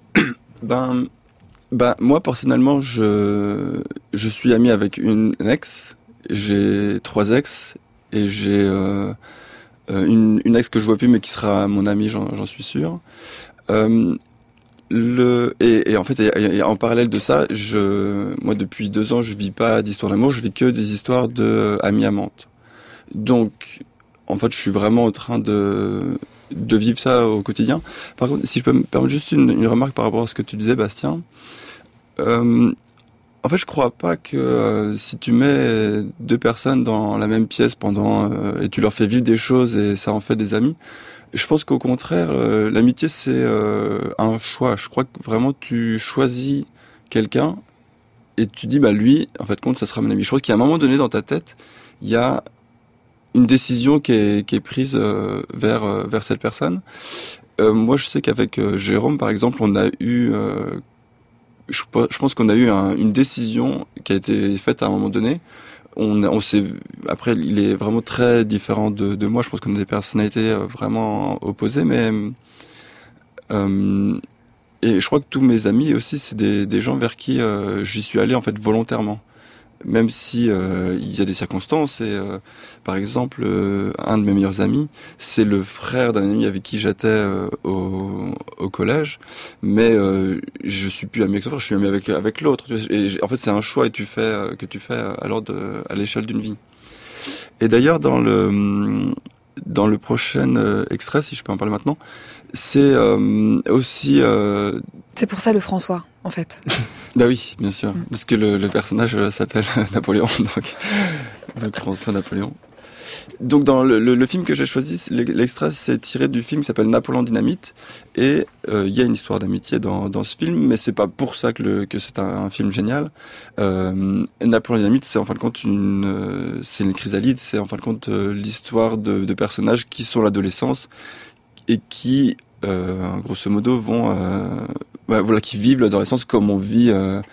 Moi personnellement, je suis ami avec une ex, j'ai 3 ex, et j'ai une ex que je vois plus mais qui sera mon amie, j'en suis sûr. Et en fait, et en parallèle de ça, moi depuis 2 ans, je vis pas d'histoire d'amour, je vis que des histoires de amis amantes. Donc, en fait, je suis vraiment en train de vivre ça au quotidien. Par contre, si je peux me permettre juste une remarque par rapport à ce que tu disais, Bastien. En fait, je crois pas que si tu mets deux personnes dans la même pièce et tu leur fais vivre des choses et ça en fait des amis, je pense qu'au contraire, l'amitié c'est un choix. Je crois que vraiment tu choisis quelqu'un et tu dis lui, en fait, compte, ça sera mon ami. Je crois qu'à un moment donné dans ta tête, il y a une décision qui est prise vers cette personne. Moi, je sais qu'avec Jérôme, par exemple, on a eu je pense qu'on a eu une décision qui a été faite à un moment donné. On s'est après, il est vraiment très différent de moi. Je pense qu'on a des personnalités vraiment opposées, mais et je crois que tous mes amis aussi, c'est des gens vers qui j'y suis allé en fait volontairement. Même si il y a des circonstances et par exemple un de mes meilleurs amis c'est le frère d'un ami avec qui j'étais au collège, mais je suis plus ami avec son frère, je suis ami avec l'autre, et en fait c'est un choix que tu fais à l'échelle d'une vie. Et d'ailleurs dans le prochain extrait, si je peux en parler maintenant, c'est aussi c'est pour ça le François en fait. Bah oui, bien sûr, parce que le personnage s'appelle Napoléon, donc François Napoléon. Donc dans le film que j'ai choisi, l'extrait c'est tiré du film qui s'appelle Napoléon Dynamite, et il y a une histoire d'amitié dans ce film, mais c'est pas pour ça que c'est un film génial. Napoléon Dynamite, c'est en fin de compte c'est une chrysalide, c'est en fin de compte l'histoire de personnages qui sont l'adolescence et qui grosso modo qui vivent l'adolescence comme on vit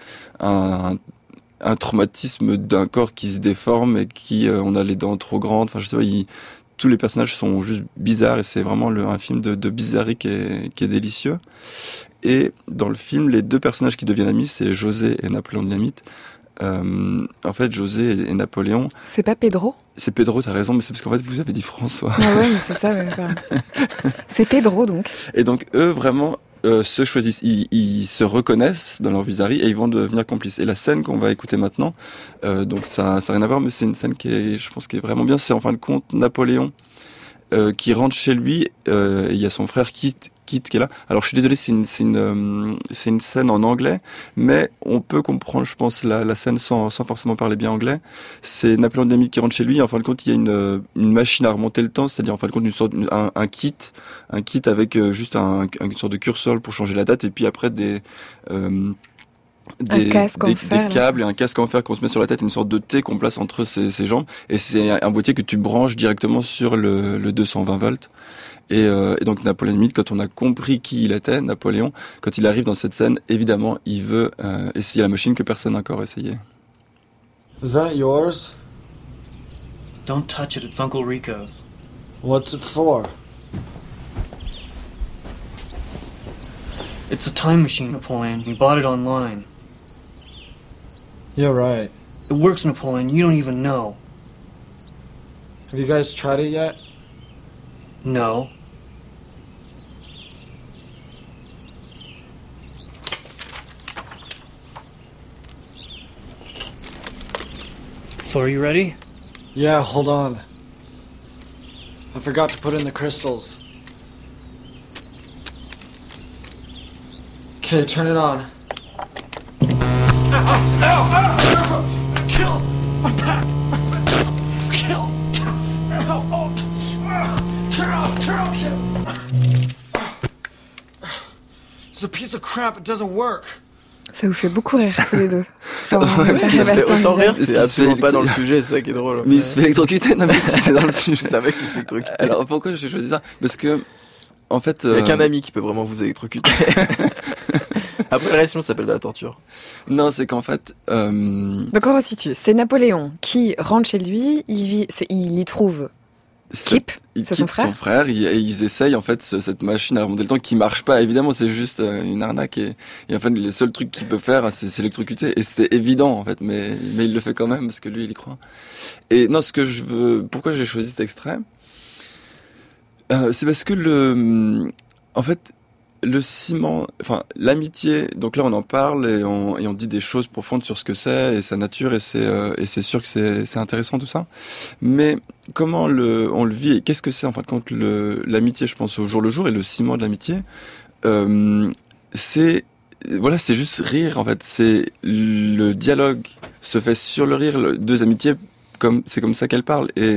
un traumatisme d'un corps qui se déforme et qui on a les dents trop grandes. Enfin, je sais pas, tous les personnages sont juste bizarres et c'est vraiment un film de bizarrerie qui est délicieux. Et dans le film, les deux personnages qui deviennent amis, c'est José et Napoléon Dynamite. En fait, José et Napoléon. C'est pas Pedro ? C'est Pedro, t'as raison, mais c'est parce qu'en fait, vous avez dit François. Ah ouais, mais c'est ça, ouais. C'est Pedro, donc. Et donc, eux, vraiment, se choisissent, ils se reconnaissent dans leur bizarrerie et ils vont devenir complices. Et la scène qu'on va écouter maintenant, donc ça n'a rien à voir, mais c'est une scène je pense, qui est vraiment bien. C'est en fin de compte Napoléon qui rentre chez lui, et il y a son frère Kit qui est là. Alors je suis désolé, c'est une scène en anglais, mais on peut comprendre, je pense, la scène sans forcément parler bien anglais. C'est Napoléon Dynamite qui rentre chez lui, et en fin de compte, il y a une machine à remonter le temps, c'est-à-dire en fin de compte un kit avec juste une sorte de curseur pour changer la date, et puis après des câbles et un casque en fer qu'on se met sur la tête, une sorte de T qu'on place entre ses jambes, et c'est un boîtier que tu branches directement sur le 220 volts. Et donc Napoléon Dynamite, quand on a compris qui il était, Napoléon, quand il arrive dans cette scène, évidemment, il veut essayer la machine que personne n'a encore essayé. Is that yours? Don't touch it, it's Uncle Rico's. What's it for? It's a time machine, Napoleon. We bought it online. Yeah, right. It works, Napoleon. You don't even know. Have you guys tried it yet? No. So are you ready? Yeah, hold on. I forgot to put in the crystals. Okay, turn it on. Kill! Kills! Turn off! It's a piece of crap, it doesn't work. Ça vous fait beaucoup rire tous les deux. Ouais, parce qu'il se fait autant rire, c'est absolument pas dans le sujet, c'est ça qui est drôle. Mais il se fait électrocuter, non mais c'est dans le sujet. C'est un mec qui se fait électrocuter. Alors pourquoi j'ai choisi ça? Parce que, en fait... Il n'y a qu'un ami qui peut vraiment vous électrocuter. Après, la réaction s'appelle de la torture. Non, c'est qu'en fait... Donc on resitue. C'est Napoléon qui rentre chez lui, il y trouve... C'est son frère. Ils essayent en fait cette machine à remonter le temps qui marche pas. Évidemment, c'est juste une arnaque et en fait le seul truc qu'il peut faire, c'est s'électrocuter. Et c'était évident en fait, mais il le fait quand même parce que lui il y croit. Et non, pourquoi j'ai choisi cet extrait, c'est parce que en fait le ciment, enfin l'amitié. Donc là on en parle et on dit des choses profondes sur ce que c'est et sa nature et c'est sûr que c'est intéressant tout ça. Mais comment on le vit et qu'est-ce que c'est en fin de compte l'amitié, je pense au jour le jour, et le ciment de l'amitié, c'est voilà, c'est juste rire en fait. C'est le dialogue se fait sur le rire. Deux amitiés, c'est comme ça qu'elles parlent. Et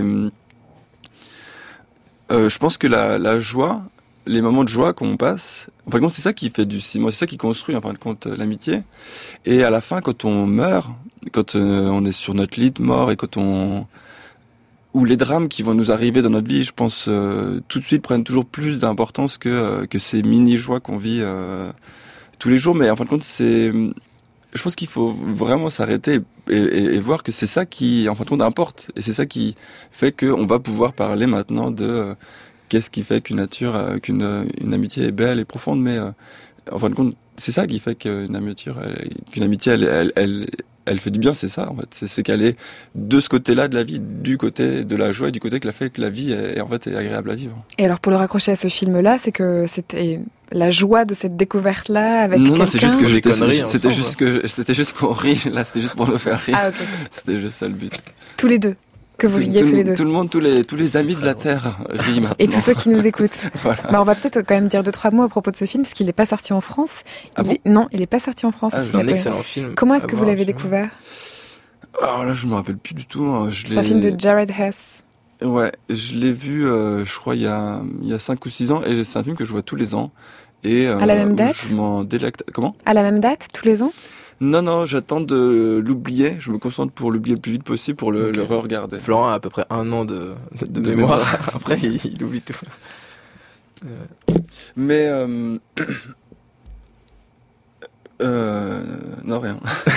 je pense que la joie, les moments de joie qu'on passe, en fin de compte, c'est ça qui fait du ciment, c'est ça qui construit en fin de compte l'amitié. Et à la fin, quand on meurt, quand on est sur notre lit de mort et ou les drames qui vont nous arriver dans notre vie, je pense tout de suite prennent toujours plus d'importance que ces mini joies qu'on vit tous les jours. Mais en fin de compte, je pense qu'il faut vraiment s'arrêter et voir que c'est ça qui, en fin de compte, importe. Et c'est ça qui fait qu'on va pouvoir parler maintenant de qu'est-ce qui fait qu'une amitié est belle et profonde. Mais en fin de compte, c'est ça qui fait qu'une amitié, elle fait du bien, c'est ça en fait. C'est qu'elle est de ce côté-là de la vie, du côté de la joie et du côté que la vie est en fait agréable à vivre. Et alors pour le raccrocher à ce film-là, c'est que c'était la joie de cette découverte-là avec quelqu'un. Non, c'est juste que c'était juste qu'on rit. Là, c'était juste pour le faire rire. Ah, okay. C'était juste ça le but. Tous les deux. Que vous riez tous les deux. Tout le monde, tous les amis de la Terre rient maintenant. Et tous ceux qui nous écoutent. Voilà. On va peut-être quand même dire 2-3 mots à propos de ce film, parce qu'il n'est pas sorti en France. Non, il n'est pas sorti en France. C'est un excellent film. Comment est-ce que vous l'avez découvert? Alors là, je me rappelle plus du tout. C'est un film de Jared Hess. Ouais, je l'ai vu, je crois, il y a 5 ou 6 ans, et c'est un film que je vois tous les ans. Et, à la même date? Je m'en délecte. Comment? À la même date, tous les ans? Non, j'attends de l'oublier. Je me concentre pour l'oublier le plus vite possible pour le re-regarder. Florent a à peu près 1 an de mémoire. Après, il oublie tout. Mais non, rien.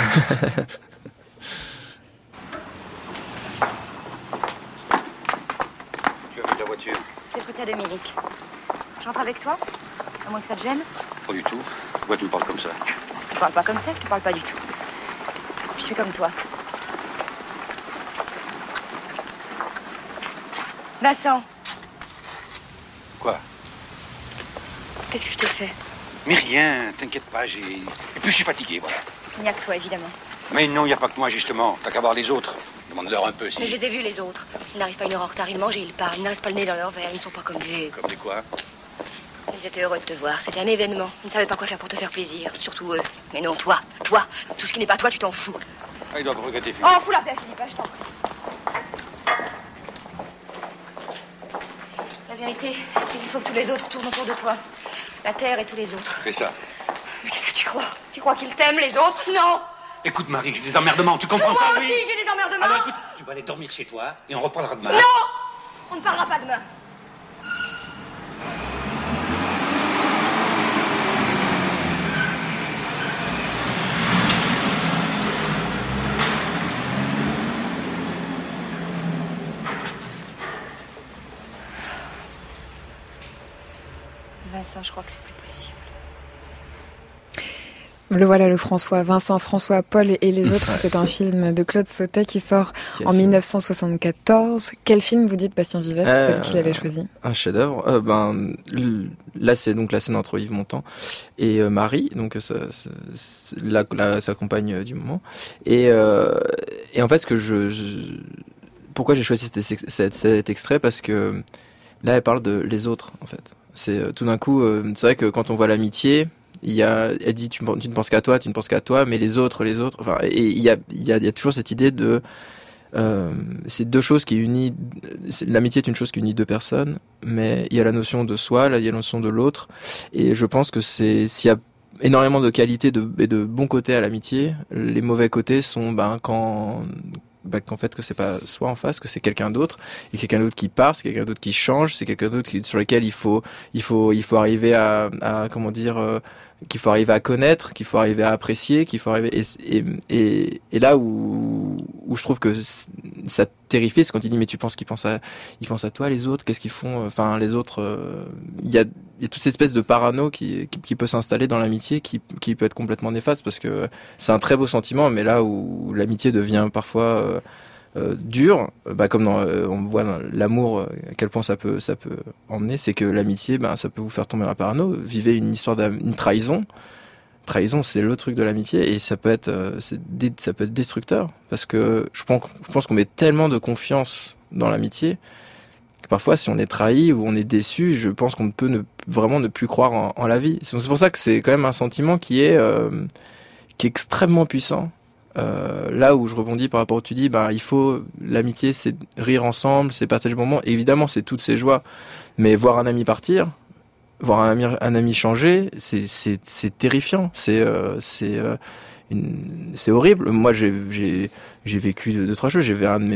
Tu as vu ta voiture? Je l'ai prêtée à Dominique. J'entre avec toi? À moins que ça te gêne? Pas du tout. Pourquoi tu me parles comme ça? Je parle pas comme ça, je te parle pas du tout. Je suis comme toi. Vincent. Quoi? Qu'est-ce que je t'ai fait? Mais rien, t'inquiète pas, Et puis je suis fatigué, voilà. Il n'y a que toi, évidemment. Mais non, il n'y a pas que moi, justement. T'as qu'à voir les autres. Demande-leur un peu si... Mais je les ai vus, les autres. Ils n'arrivent pas 1 heure en retard, ils mangent et ils parlent. Ils n'arrivent pas le nez dans leur verre, ils ne sont pas comme des... Comme des quoi? Ils étaient heureux de te voir. C'était un événement. Ils ne savaient pas quoi faire pour te faire plaisir. Surtout eux. Mais non, toi. Tout ce qui n'est pas toi, tu t'en fous. Ah, ils doivent regretter, Philippe. Oh, fous la paix, Philippe, je t'en prie. La vérité, c'est qu'il faut que tous les autres tournent autour de toi. La terre et tous les autres. C'est ça. Mais qu'est-ce que tu crois? Tu crois qu'ils t'aiment, les autres? Non! Écoute, Marie, j'ai des emmerdements, tu comprends moi ça? Moi aussi, j'ai des emmerdements! Alors écoute, tu vas aller dormir chez toi et on reparlera demain. Non! On ne parlera pas demain. Vincent, je crois que c'est plus possible. Le voilà, le François, Vincent, François, Paul et les autres. C'est un film de Claude Sautet qui sort en 1974. Quel film vous dites, Bastien Vives? C'est vous qui l'avez choisi. Un chef-d'œuvre. Là, c'est donc la scène entre Yves Montand et Marie, donc sa compagne du moment. Et en fait, pourquoi j'ai choisi cet extrait? Parce que là, elle parle de les autres, en fait. C'est tout d'un coup, c'est vrai que quand on voit l'amitié, elle dit tu ne penses qu'à toi, mais les autres. Enfin, et il y a toujours cette idée de c'est deux choses qui unissent. L'amitié est une chose qui unit deux personnes, mais il y a la notion de soi, là il y a la notion de l'autre, et je pense que s'il y a énormément de qualités et de bons côtés à l'amitié, les mauvais côtés sont qu'en fait que c'est pas soi en face, que c'est quelqu'un d'autre, et quelqu'un d'autre qui part, c'est quelqu'un d'autre qui change, c'est quelqu'un d'autre sur lequel il faut arriver à comment dire, qu'il faut arriver à connaître, qu'il faut arriver à apprécier, qu'il faut arriver et là où je trouve que ça terrifie, c'est quand il dit mais tu penses qu'ils pensent à toi, les autres, qu'est-ce qu'ils font, enfin les autres, il y a toute cette espèce de parano qui peut s'installer dans l'amitié, qui peut être complètement néfaste, parce que c'est un très beau sentiment, mais là où l'amitié devient parfois dur, comme on voit dans l'amour, à quel point ça peut emmener, c'est que l'amitié, ça peut vous faire tomber dans la parano. Vivez une histoire d'une trahison. Trahison, c'est le truc de l'amitié, et ça peut être destructeur, parce que je pense qu'on met tellement de confiance dans l'amitié parfois, si on est trahi ou on est déçu, je pense qu'on peut vraiment ne plus croire en la vie. C'est pour ça que c'est quand même un sentiment qui est extrêmement puissant. Là où je rebondis par rapport à ce que tu dis, il faut l'amitié, c'est rire ensemble, c'est partager le moment. Évidemment, c'est toutes ces joies, mais voir un ami partir, voir un ami changer, c'est terrifiant. C'est horrible. Moi, j'ai vécu 2-3 choses. J'avais un de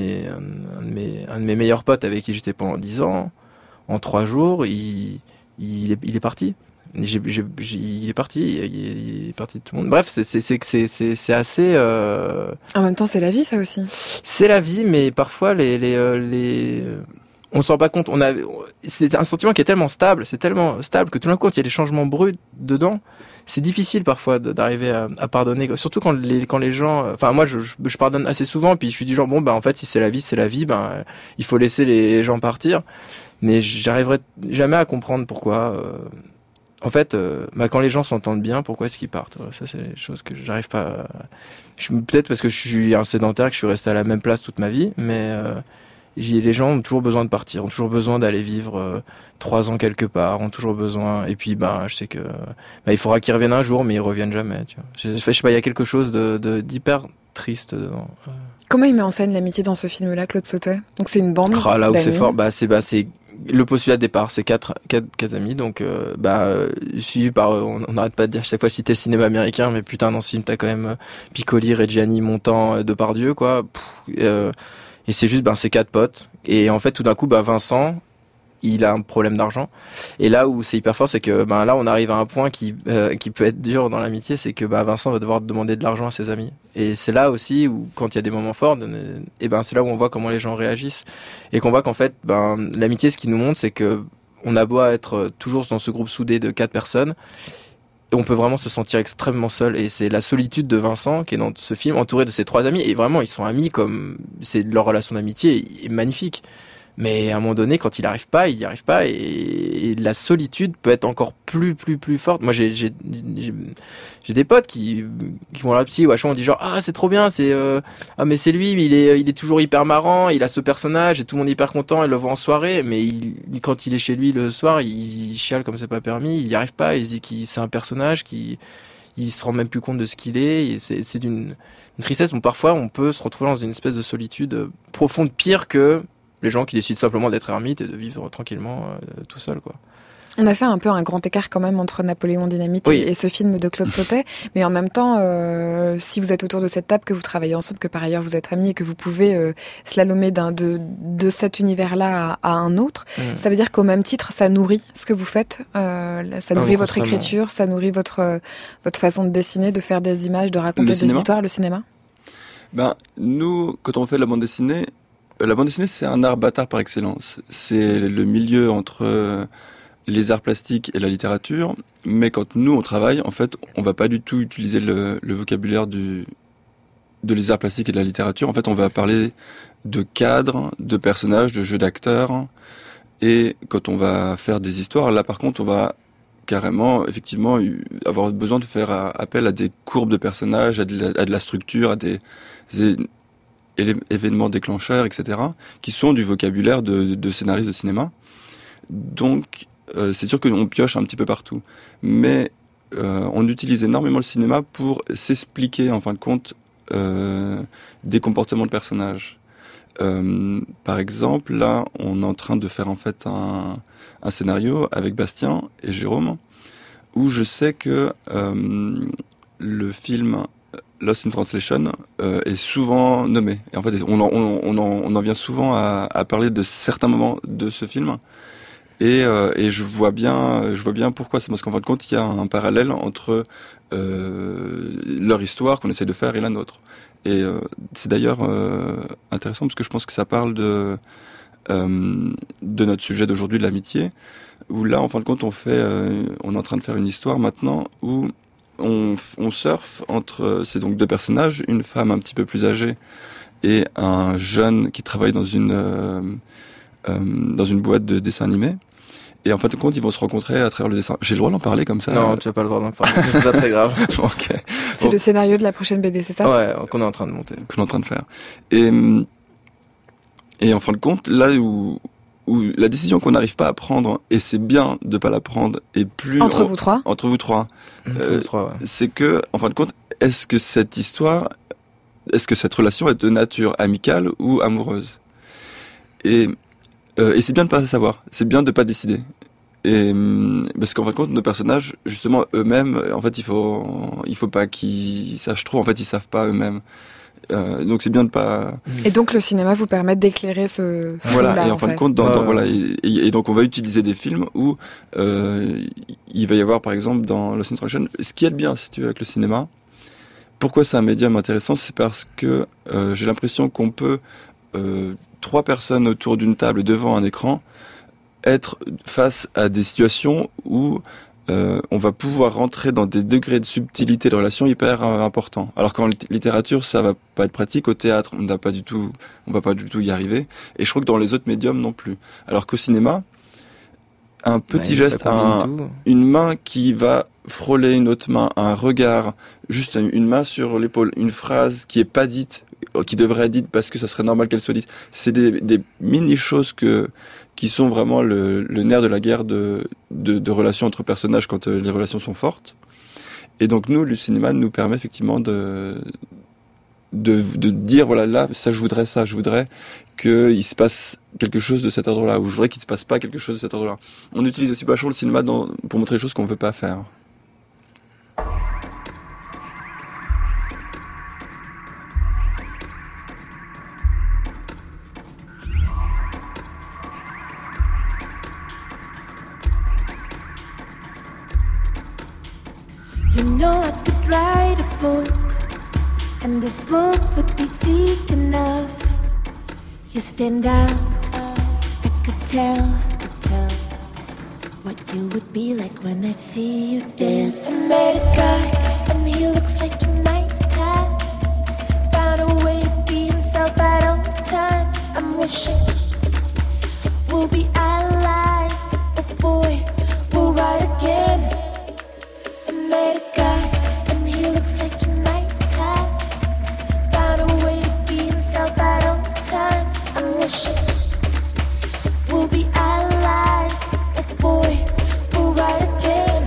mes meilleurs potes avec qui j'étais pendant 10 ans. En 3 jours, il est parti. Il est parti de tout le monde. Bref, c'est assez. En même temps, c'est la vie, ça aussi. C'est la vie, mais parfois on s'en rend pas compte. C'est un sentiment qui est tellement stable, c'est tellement stable que tout d'un coup, il y a des changements bruts dedans. C'est difficile parfois d'arriver à pardonner, surtout quand les gens. Enfin, moi, je pardonne assez souvent, puis je suis du genre en fait, si c'est la vie, c'est la vie. Il faut laisser les gens partir. Mais j'arriverai jamais à comprendre pourquoi. En fait, quand les gens s'entendent bien, pourquoi est-ce qu'ils partent ? Ça, c'est des choses que j'arrive pas. Peut-être parce que je suis un sédentaire, que je suis resté à la même place toute ma vie, mais les gens ont toujours besoin de partir, ont toujours besoin d'aller vivre 3 ans quelque part, ont toujours besoin. Et puis, je sais que il faudra qu'ils reviennent un jour, mais ils reviennent jamais. Tu vois. Je sais pas, il y a quelque chose d'hyper triste dedans. Comment il met en scène l'amitié dans ce film-là, Claude Sautet ? Donc c'est une bande. Là où c'est fort, c'est le postulat de départ, c'est quatre amis, donc suivi par, on n'arrête pas de dire chaque fois citer le cinéma américain, mais putain dans ce film t'as quand même Piccoli, Reggiani, Montand, Depardieu quoi, et c'est juste ces 4 potes, et en fait tout d'un coup Vincent il a un problème d'argent, et là où c'est hyper fort, c'est que là on arrive à un point qui peut être dur dans l'amitié, c'est que Vincent va devoir demander de l'argent à ses amis, et c'est là aussi où quand il y a des moments forts, c'est là où on voit comment les gens réagissent, et qu'on voit qu'en fait l'amitié, ce qui nous montre, c'est que on a beau être toujours dans ce groupe soudé de 4 personnes, et on peut vraiment se sentir extrêmement seul, et c'est la solitude de Vincent qui est dans ce film, entouré de ses 3 amis, et vraiment ils sont amis, comme c'est leur relation d'amitié est magnifique. Mais à un moment donné, quand il n'y arrive pas, et la solitude peut être encore plus forte. Moi, j'ai des potes qui vont à la psy, ou à chaque fois on dit genre c'est trop bien, mais c'est lui, il est toujours hyper marrant, il a ce personnage et tout le monde est hyper content, il le voit en soirée, mais quand il est chez lui le soir, il chiale comme c'est pas permis, il n'y arrive pas, il se dit que c'est un personnage il se rend même plus compte de ce qu'il est, et c'est d'une tristesse. Bon, parfois on peut se retrouver dans une espèce de solitude profonde, pire que les gens qui décident simplement d'être ermites et de vivre tranquillement tout seul, quoi. On a fait un peu un grand écart quand même entre Napoléon Dynamite et ce film de Claude Sautet, mais en même temps, si vous êtes autour de cette table, que vous travaillez ensemble, que par ailleurs vous êtes amis et que vous pouvez slalomer de cet univers-là à un autre, ça veut dire qu'au même titre, ça nourrit ce que vous faites, ça nourrit votre écriture, ça nourrit votre façon de dessiner, de faire des images, de raconter des histoires, le cinéma. Nous, quand on fait la bande dessinée, c'est un art bâtard par excellence. C'est le milieu entre les arts plastiques et la littérature. Mais quand nous, on travaille, en fait, on va pas du tout utiliser le vocabulaire de les arts plastiques et de la littérature. En fait, on va parler de cadres, de personnages, de jeux d'acteurs. Et quand on va faire des histoires, là, par contre, on va carrément, effectivement, avoir besoin de faire appel à des courbes de personnages, à de la structure, à des événements déclencheurs, etc., qui sont du vocabulaire de scénaristes de cinéma. Donc, c'est sûr qu'on pioche un petit peu partout. Mais on utilise énormément le cinéma pour s'expliquer, en fin de compte, des comportements de personnages. Par exemple, là, on est en train de faire en fait un scénario avec Bastien et Jérôme, où je sais que le film Lost in Translation est souvent nommé. Et en fait, on en vient souvent à parler de certains moments de ce film. Et je vois bien pourquoi. C'est parce qu'en fin de compte, il y a un parallèle entre leur histoire qu'on essaie de faire et la nôtre. Et c'est d'ailleurs intéressant parce que je pense que ça parle de notre sujet d'aujourd'hui, de l'amitié, où là, en fin de compte, on est en train de faire une histoire maintenant où on surfe entre, c'est donc 2 personnages, une femme un petit peu plus âgée et un jeune qui travaille dans une boîte de dessin animé. Et en fin de compte, ils vont se rencontrer à travers le dessin. J'ai le droit d'en parler comme ça? Non, tu n'as pas le droit d'en parler. C'est pas très grave. Okay. C'est le scénario de la prochaine BD, c'est ça? Ouais, qu'on est en train de monter. Qu'on est en train de faire. Et en fin de compte, là où où la décision qu'on n'arrive pas à prendre, et c'est bien de pas la prendre, et plus entre vous trois, c'est que, en fin de compte, est-ce que cette relation est de nature amicale ou amoureuse? Et c'est bien de pas savoir, c'est bien de pas décider. Et parce qu'en fin de compte, nos personnages, justement, eux-mêmes, en fait, il faut pas qu'ils sachent trop. En fait, ils savent pas eux-mêmes. Donc c'est bien de pas. Et donc le cinéma vous permet d'éclairer ce flou-là. Voilà. Et en fin de compte, voilà, et donc on va utiliser des films où il va y avoir, par exemple, dans Lost in Translation, ce qui est bien, si tu veux, avec le cinéma. Pourquoi c'est un médium intéressant, c'est parce que j'ai l'impression qu'on peut 3 personnes autour d'une table devant un écran être face à des situations où on va pouvoir rentrer dans des degrés de subtilité de relation hyper importants. Alors qu'en littérature, ça va pas être pratique. Au théâtre, on va pas du tout y arriver. Et je crois que dans les autres médiums non plus. Alors qu'au cinéma, un petit geste, une main qui va frôler une autre main, un regard, juste une main sur l'épaule, une phrase qui est pas dite, qui devrait être dite parce que ça serait normal qu'elle soit dite. C'est des mini-choses qui sont vraiment le nerf de la guerre de relations entre personnages quand les relations sont fortes. Et donc nous, le cinéma nous permet effectivement de dire, voilà, là, ça, je voudrais qu'il se passe quelque chose de cet ordre-là, ou je voudrais qu'il se passe pas quelque chose de cet ordre-là. On utilise aussi vachement le cinéma pour montrer les choses qu'on veut pas faire. You know I could write a book, and this book would be thick enough. You stand out, I could tell what you would be like when I see you dance. I met a guy, and he looks like he might have found a way to be himself at all times. I'm wishing we'll be allies. Oh boy, we'll ride again. I met a guy, and he looks like he might have found a way to be himself at all times. I'm wishing we'll be allies. Oh boy, we'll ride again.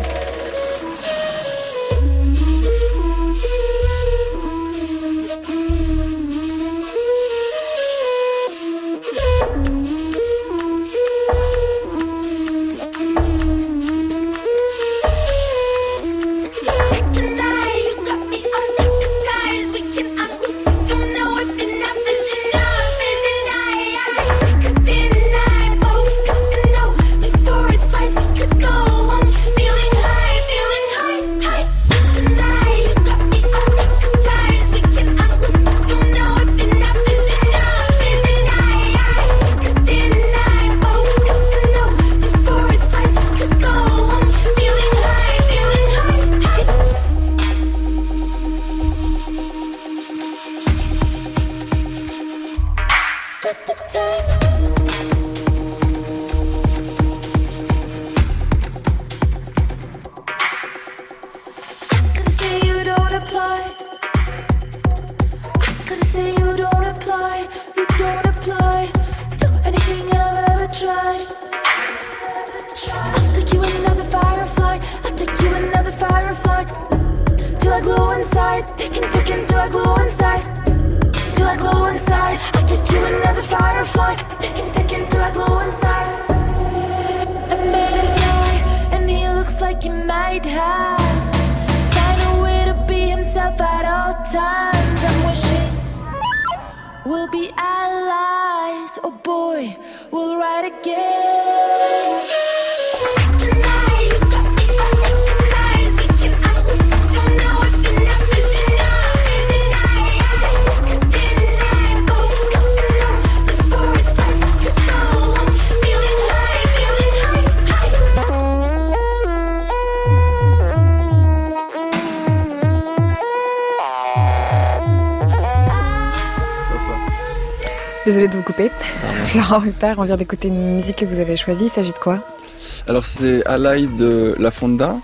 Désolée de vous couper. Florent Rupert, on vient d'écouter une musique que vous avez choisie. Il s'agit de quoi? Alors c'est Alai de La Fonda.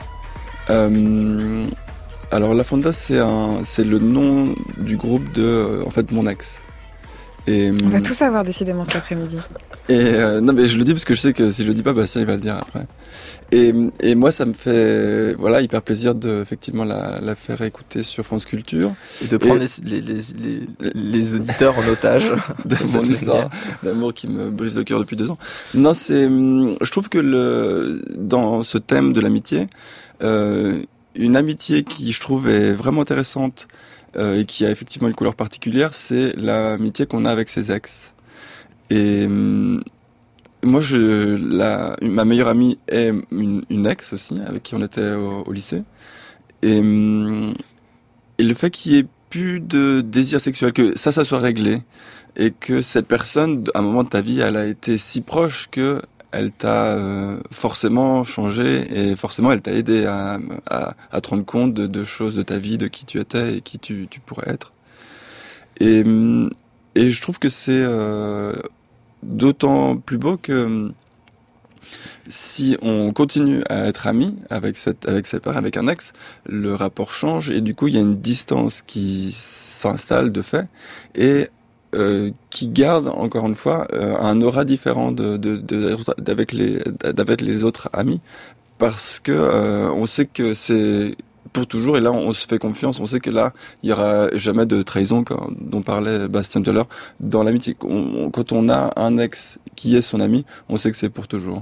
Alors La Fonda, c'est le nom du groupe de en fait mon ex. Et, on va tout savoir décidément cet après-midi. Et non, mais je le dis parce que je sais que si je le dis pas, Bastien il va le dire après. Et moi, ça me fait hyper plaisir de effectivement la faire écouter sur France Culture et de prendre les auditeurs en otage de mon histoire d'amour qui me brise le cœur depuis 2 ans. Non, je trouve que dans ce thème de l'amitié, une amitié qui je trouve est vraiment intéressante et qui a effectivement une couleur particulière, c'est l'amitié qu'on a avec ses ex. Et moi, ma meilleure amie est une ex aussi, avec qui on était au lycée. Et le fait qu'il n'y ait plus de désir sexuel, que ça soit réglé, et que cette personne, à un moment de ta vie, elle a été si proche que elle t'a forcément changé, et forcément elle t'a aidé à te rendre compte de choses de ta vie, de qui tu étais et qui tu pourrais être. Et je trouve que c'est d'autant plus beau que si on continue à être amis avec un ex, le rapport change et du coup il y a une distance qui s'installe de fait et qui garde encore une fois un aura différent d'avec les autres amis parce que on sait que c'est pour toujours et là on se fait confiance, on sait que là il y aura jamais de trahison dont parlait Bastien tout à l'heure dans l'amitié. Quand on a un ex qui est son ami, on sait que c'est pour toujours.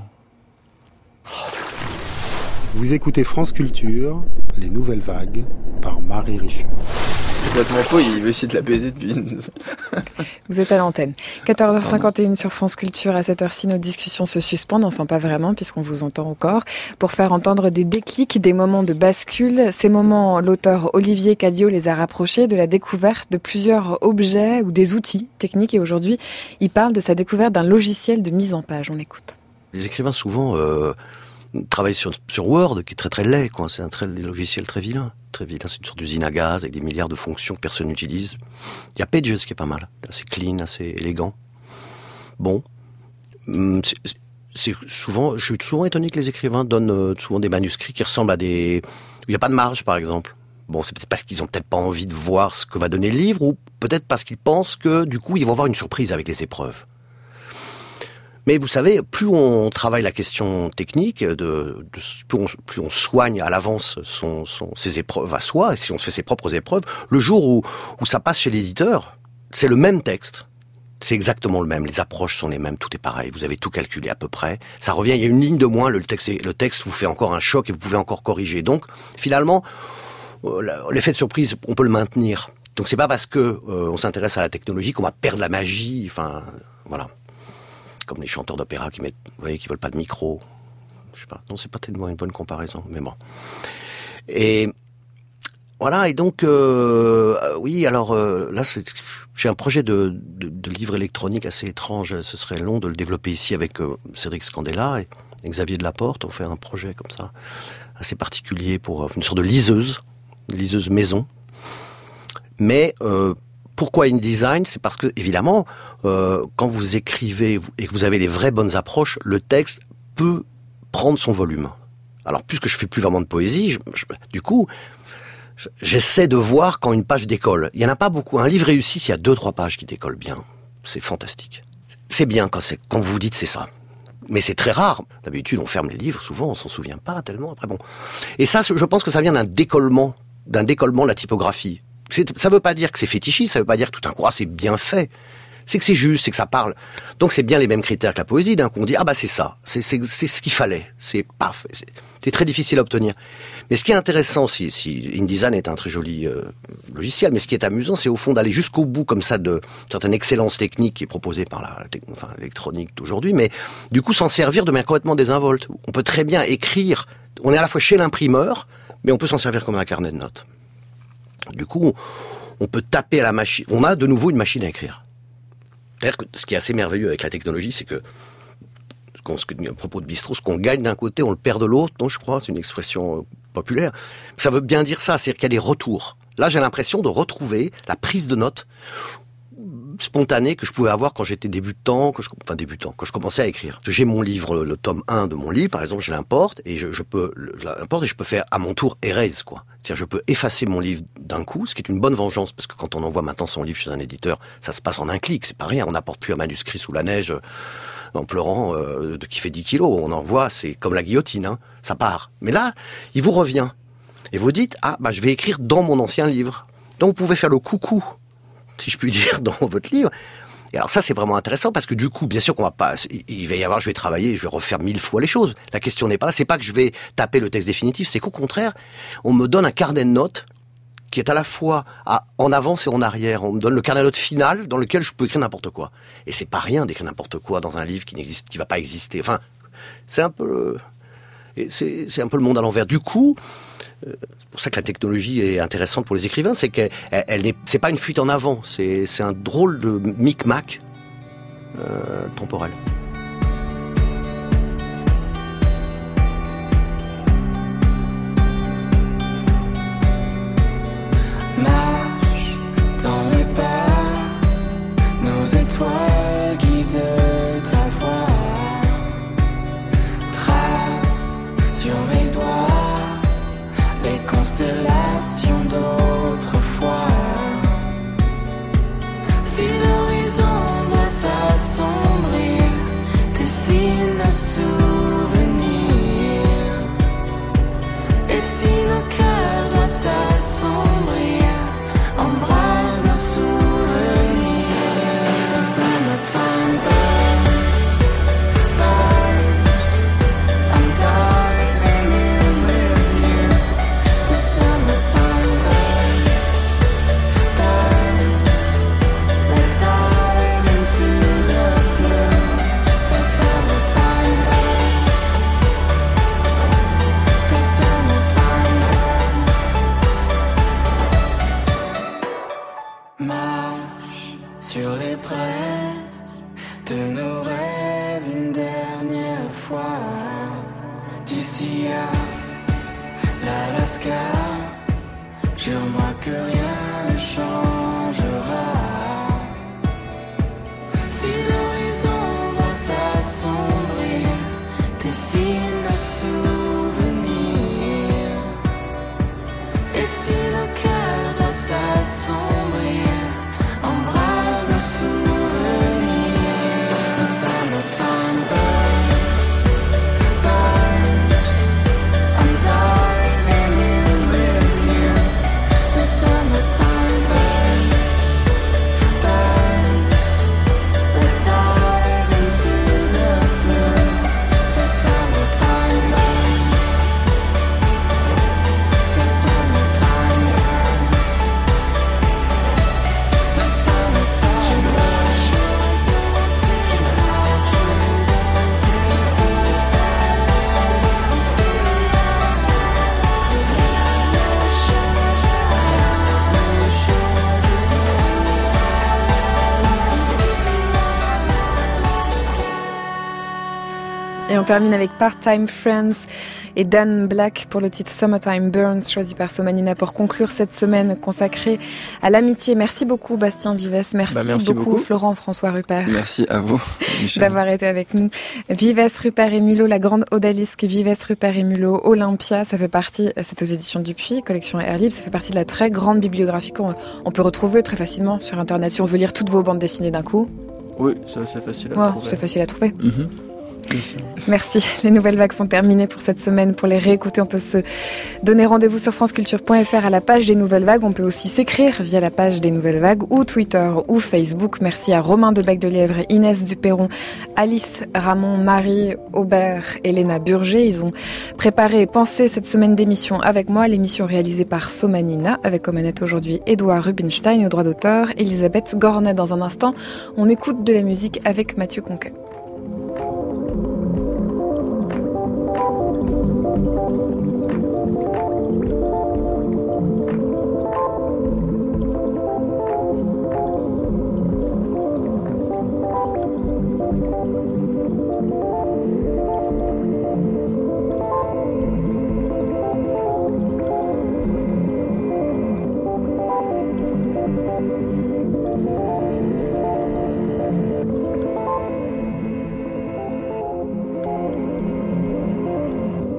Vous écoutez France Culture, les nouvelles vagues par Marie Richaud. C'est complètement faux, il veut essayer de la baiser depuis. Vous êtes à l'antenne. 14h51 sur France Culture. À cette heure-ci, nos discussions se suspendent, enfin pas vraiment, puisqu'on vous entend encore, pour faire entendre des déclics, des moments de bascule. Ces moments, l'auteur Olivier Cadiot les a rapprochés de la découverte de plusieurs objets ou des outils techniques. Et aujourd'hui, il parle de sa découverte d'un logiciel de mise en page. On l'écoute. Les écrivains, souvent, travaillent sur Word, qui est très très laid, quoi. C'est un logiciel très vilain. Très vilain, c'est une sorte d'usine à gaz avec des milliards de fonctions que personne n'utilise. Il y a Pages qui est pas mal, assez clean, assez élégant. Bon, je suis souvent étonné que les écrivains donnent souvent des manuscrits qui ressemblent à des... où il n'y a pas de marge, par exemple. Bon, c'est peut-être parce qu'ils ont peut-être pas envie de voir ce que va donner le livre, ou peut-être parce qu'ils pensent que, du coup, ils vont avoir une surprise avec les épreuves. Mais vous savez, plus on travaille la question technique, plus on soigne à l'avance ses épreuves à soi, et si on se fait ses propres épreuves, le jour où ça passe chez l'éditeur, c'est le même texte. C'est exactement le même, les approches sont les mêmes, tout est pareil, vous avez tout calculé à peu près. Ça revient, il y a une ligne de moins, le texte vous fait encore un choc et vous pouvez encore corriger. Donc, finalement, l'effet de surprise, on peut le maintenir. Donc c'est pas parce que on s'intéresse à la technologie qu'on va perdre la magie, enfin, voilà. Comme les chanteurs d'opéra qui veulent pas de micro. Je sais pas. Non, c'est pas tellement une bonne comparaison, mais bon. Et voilà. Et donc, oui. Alors là, j'ai un projet de livre électronique assez étrange. Ce serait long de le développer ici avec Cédric Scandella et Xavier Delaporte. On fait un projet comme ça, assez particulier pour une sorte de liseuse maison. Mais pourquoi InDesign ? C'est parce que, évidemment, quand vous écrivez et que vous avez les vraies bonnes approches, le texte peut prendre son volume. Alors, puisque je fais plus vraiment de poésie, du coup, j'essaie de voir quand une page décolle. Il y en a pas beaucoup. Un livre réussi, s'il y a 2-3 pages qui décollent bien, c'est fantastique. C'est bien quand vous dites c'est ça. Mais c'est très rare. D'habitude, on ferme les livres, souvent, on s'en souvient pas tellement. Après, bon. Et ça, je pense que ça vient d'un décollement de la typographie. Ça veut pas dire que c'est fétichiste, ça veut pas dire que tout un coup, c'est bien fait. C'est que c'est juste, c'est que ça parle. Donc c'est bien les mêmes critères que la poésie, d'un coup on dit, ah bah c'est ça, c'est ce qu'il fallait. C'est parfait. C'est très difficile à obtenir. Mais ce qui est intéressant, si InDesign est un très joli logiciel, mais ce qui est amusant, c'est au fond d'aller jusqu'au bout comme ça de certaines excellences techniques qui est proposée par l'électronique d'aujourd'hui, mais du coup s'en servir de manière complètement désinvolte. On peut très bien écrire, on est à la fois chez l'imprimeur, mais on peut s'en servir comme un carnet de notes. Du coup, on peut taper à la machine. On a de nouveau une machine à écrire. C'est-à-dire que ce qui est assez merveilleux avec la technologie, c'est que, à propos de bistrot, ce qu'on gagne d'un côté, on le perd de l'autre. Non, je crois, c'est une expression populaire. Ça veut bien dire ça, c'est-à-dire qu'il y a des retours. Là, j'ai l'impression de retrouver la prise de notes spontanée que je pouvais avoir quand j'étais débutant, quand je commençais à écrire. J'ai mon livre, le tome 1 de mon livre, par exemple, je l'importe et je peux faire à mon tour erase, quoi. C'est-à-dire, je peux effacer mon livre d'un coup, ce qui est une bonne vengeance, parce que quand on envoie maintenant son livre chez un éditeur, ça se passe en un clic, c'est pas rien. On n'apporte plus un manuscrit sous la neige en pleurant qui fait 10 kilos. On envoie, c'est comme la guillotine, hein, ça part. Mais là, il vous revient. Et vous dites, je vais écrire dans mon ancien livre. Donc vous pouvez faire le coucou, si je puis dire, dans votre livre. Et alors ça, c'est vraiment intéressant parce que du coup, bien sûr qu'on va pas, je vais travailler, je vais refaire 1000 fois les choses. La question n'est pas là, c'est pas que je vais taper le texte définitif, c'est qu'au contraire, on me donne un carnet de notes qui est à la fois en avance et en arrière. On me donne le carnet de notes final dans lequel je peux écrire n'importe quoi. Et c'est pas rien d'écrire n'importe quoi dans un livre qui va pas exister. Enfin, c'est un peu le monde à l'envers. Du coup, c'est pour ça que la technologie est intéressante pour les écrivains, c'est c'est pas une fuite en avant, c'est un drôle de micmac temporel. Marche dans les pas, nos étoiles guident ta voix. Trace sur mes doigts les constellations d'autrefois. Si l'horizon doit s'assombrir, dessine nos souvenirs. Et si nos cœurs doivent s'assombrir, embrasse nos souvenirs. The summertime burns, burns. I'm diving in with you. The summertime burns, burns. Let's dive into the blue. The summertime burns, the summertime burns. Marche sur les braises de nos rêves une dernière fois. D'ici à l'Alaska, jure-moi que rien ne changera. Si l'horizon doit s'assombrir, dessine nos souvenirs. Et si nos cœurs doivent s'assombrir, embrasse nos souvenirs. The summertime burns, burns. I'm diving in with you. The summertime burns, burns. Let's dive into the blue. The summertime burns, the summertime burns. The summertime burns. Et on termine avec Part-Time Friends et Dan Black pour le titre Summertime Burns, choisi par Somanina pour conclure cette semaine consacrée à l'amitié. Merci beaucoup Bastien Vives, merci beaucoup Florent-François Rupert. Merci à vous Michel d'avoir été avec nous. Vives, Rupert et Mulot, la grande odalisque Vives, Rupert et Mulot, Olympia, ça fait partie, c'est aux éditions Dupuis, collection Air Libre, ça fait partie de la très grande bibliographie qu'on peut retrouver très facilement sur internet si on veut lire toutes vos bandes dessinées d'un coup. Oui, ça c'est facile à trouver. C'est facile à trouver. Mm-hmm. Merci. Les nouvelles vagues sont terminées pour cette semaine. Pour les réécouter, on peut se donner rendez-vous sur franceculture.fr à la page des nouvelles vagues. On peut aussi s'écrire via la page des nouvelles vagues ou Twitter ou Facebook. Merci à Romain de Bec-de-Lièvre, Inès Duperron, Alice Ramon, Marie Aubert, Elena Burger. Ils ont préparé et pensé cette semaine d'émission avec moi. L'émission réalisée par Somanina avec comme manette aujourd'hui Édouard Rubinstein au droit d'auteur, Elisabeth Gornet. Dans un instant, on écoute de la musique avec Mathieu Conquet.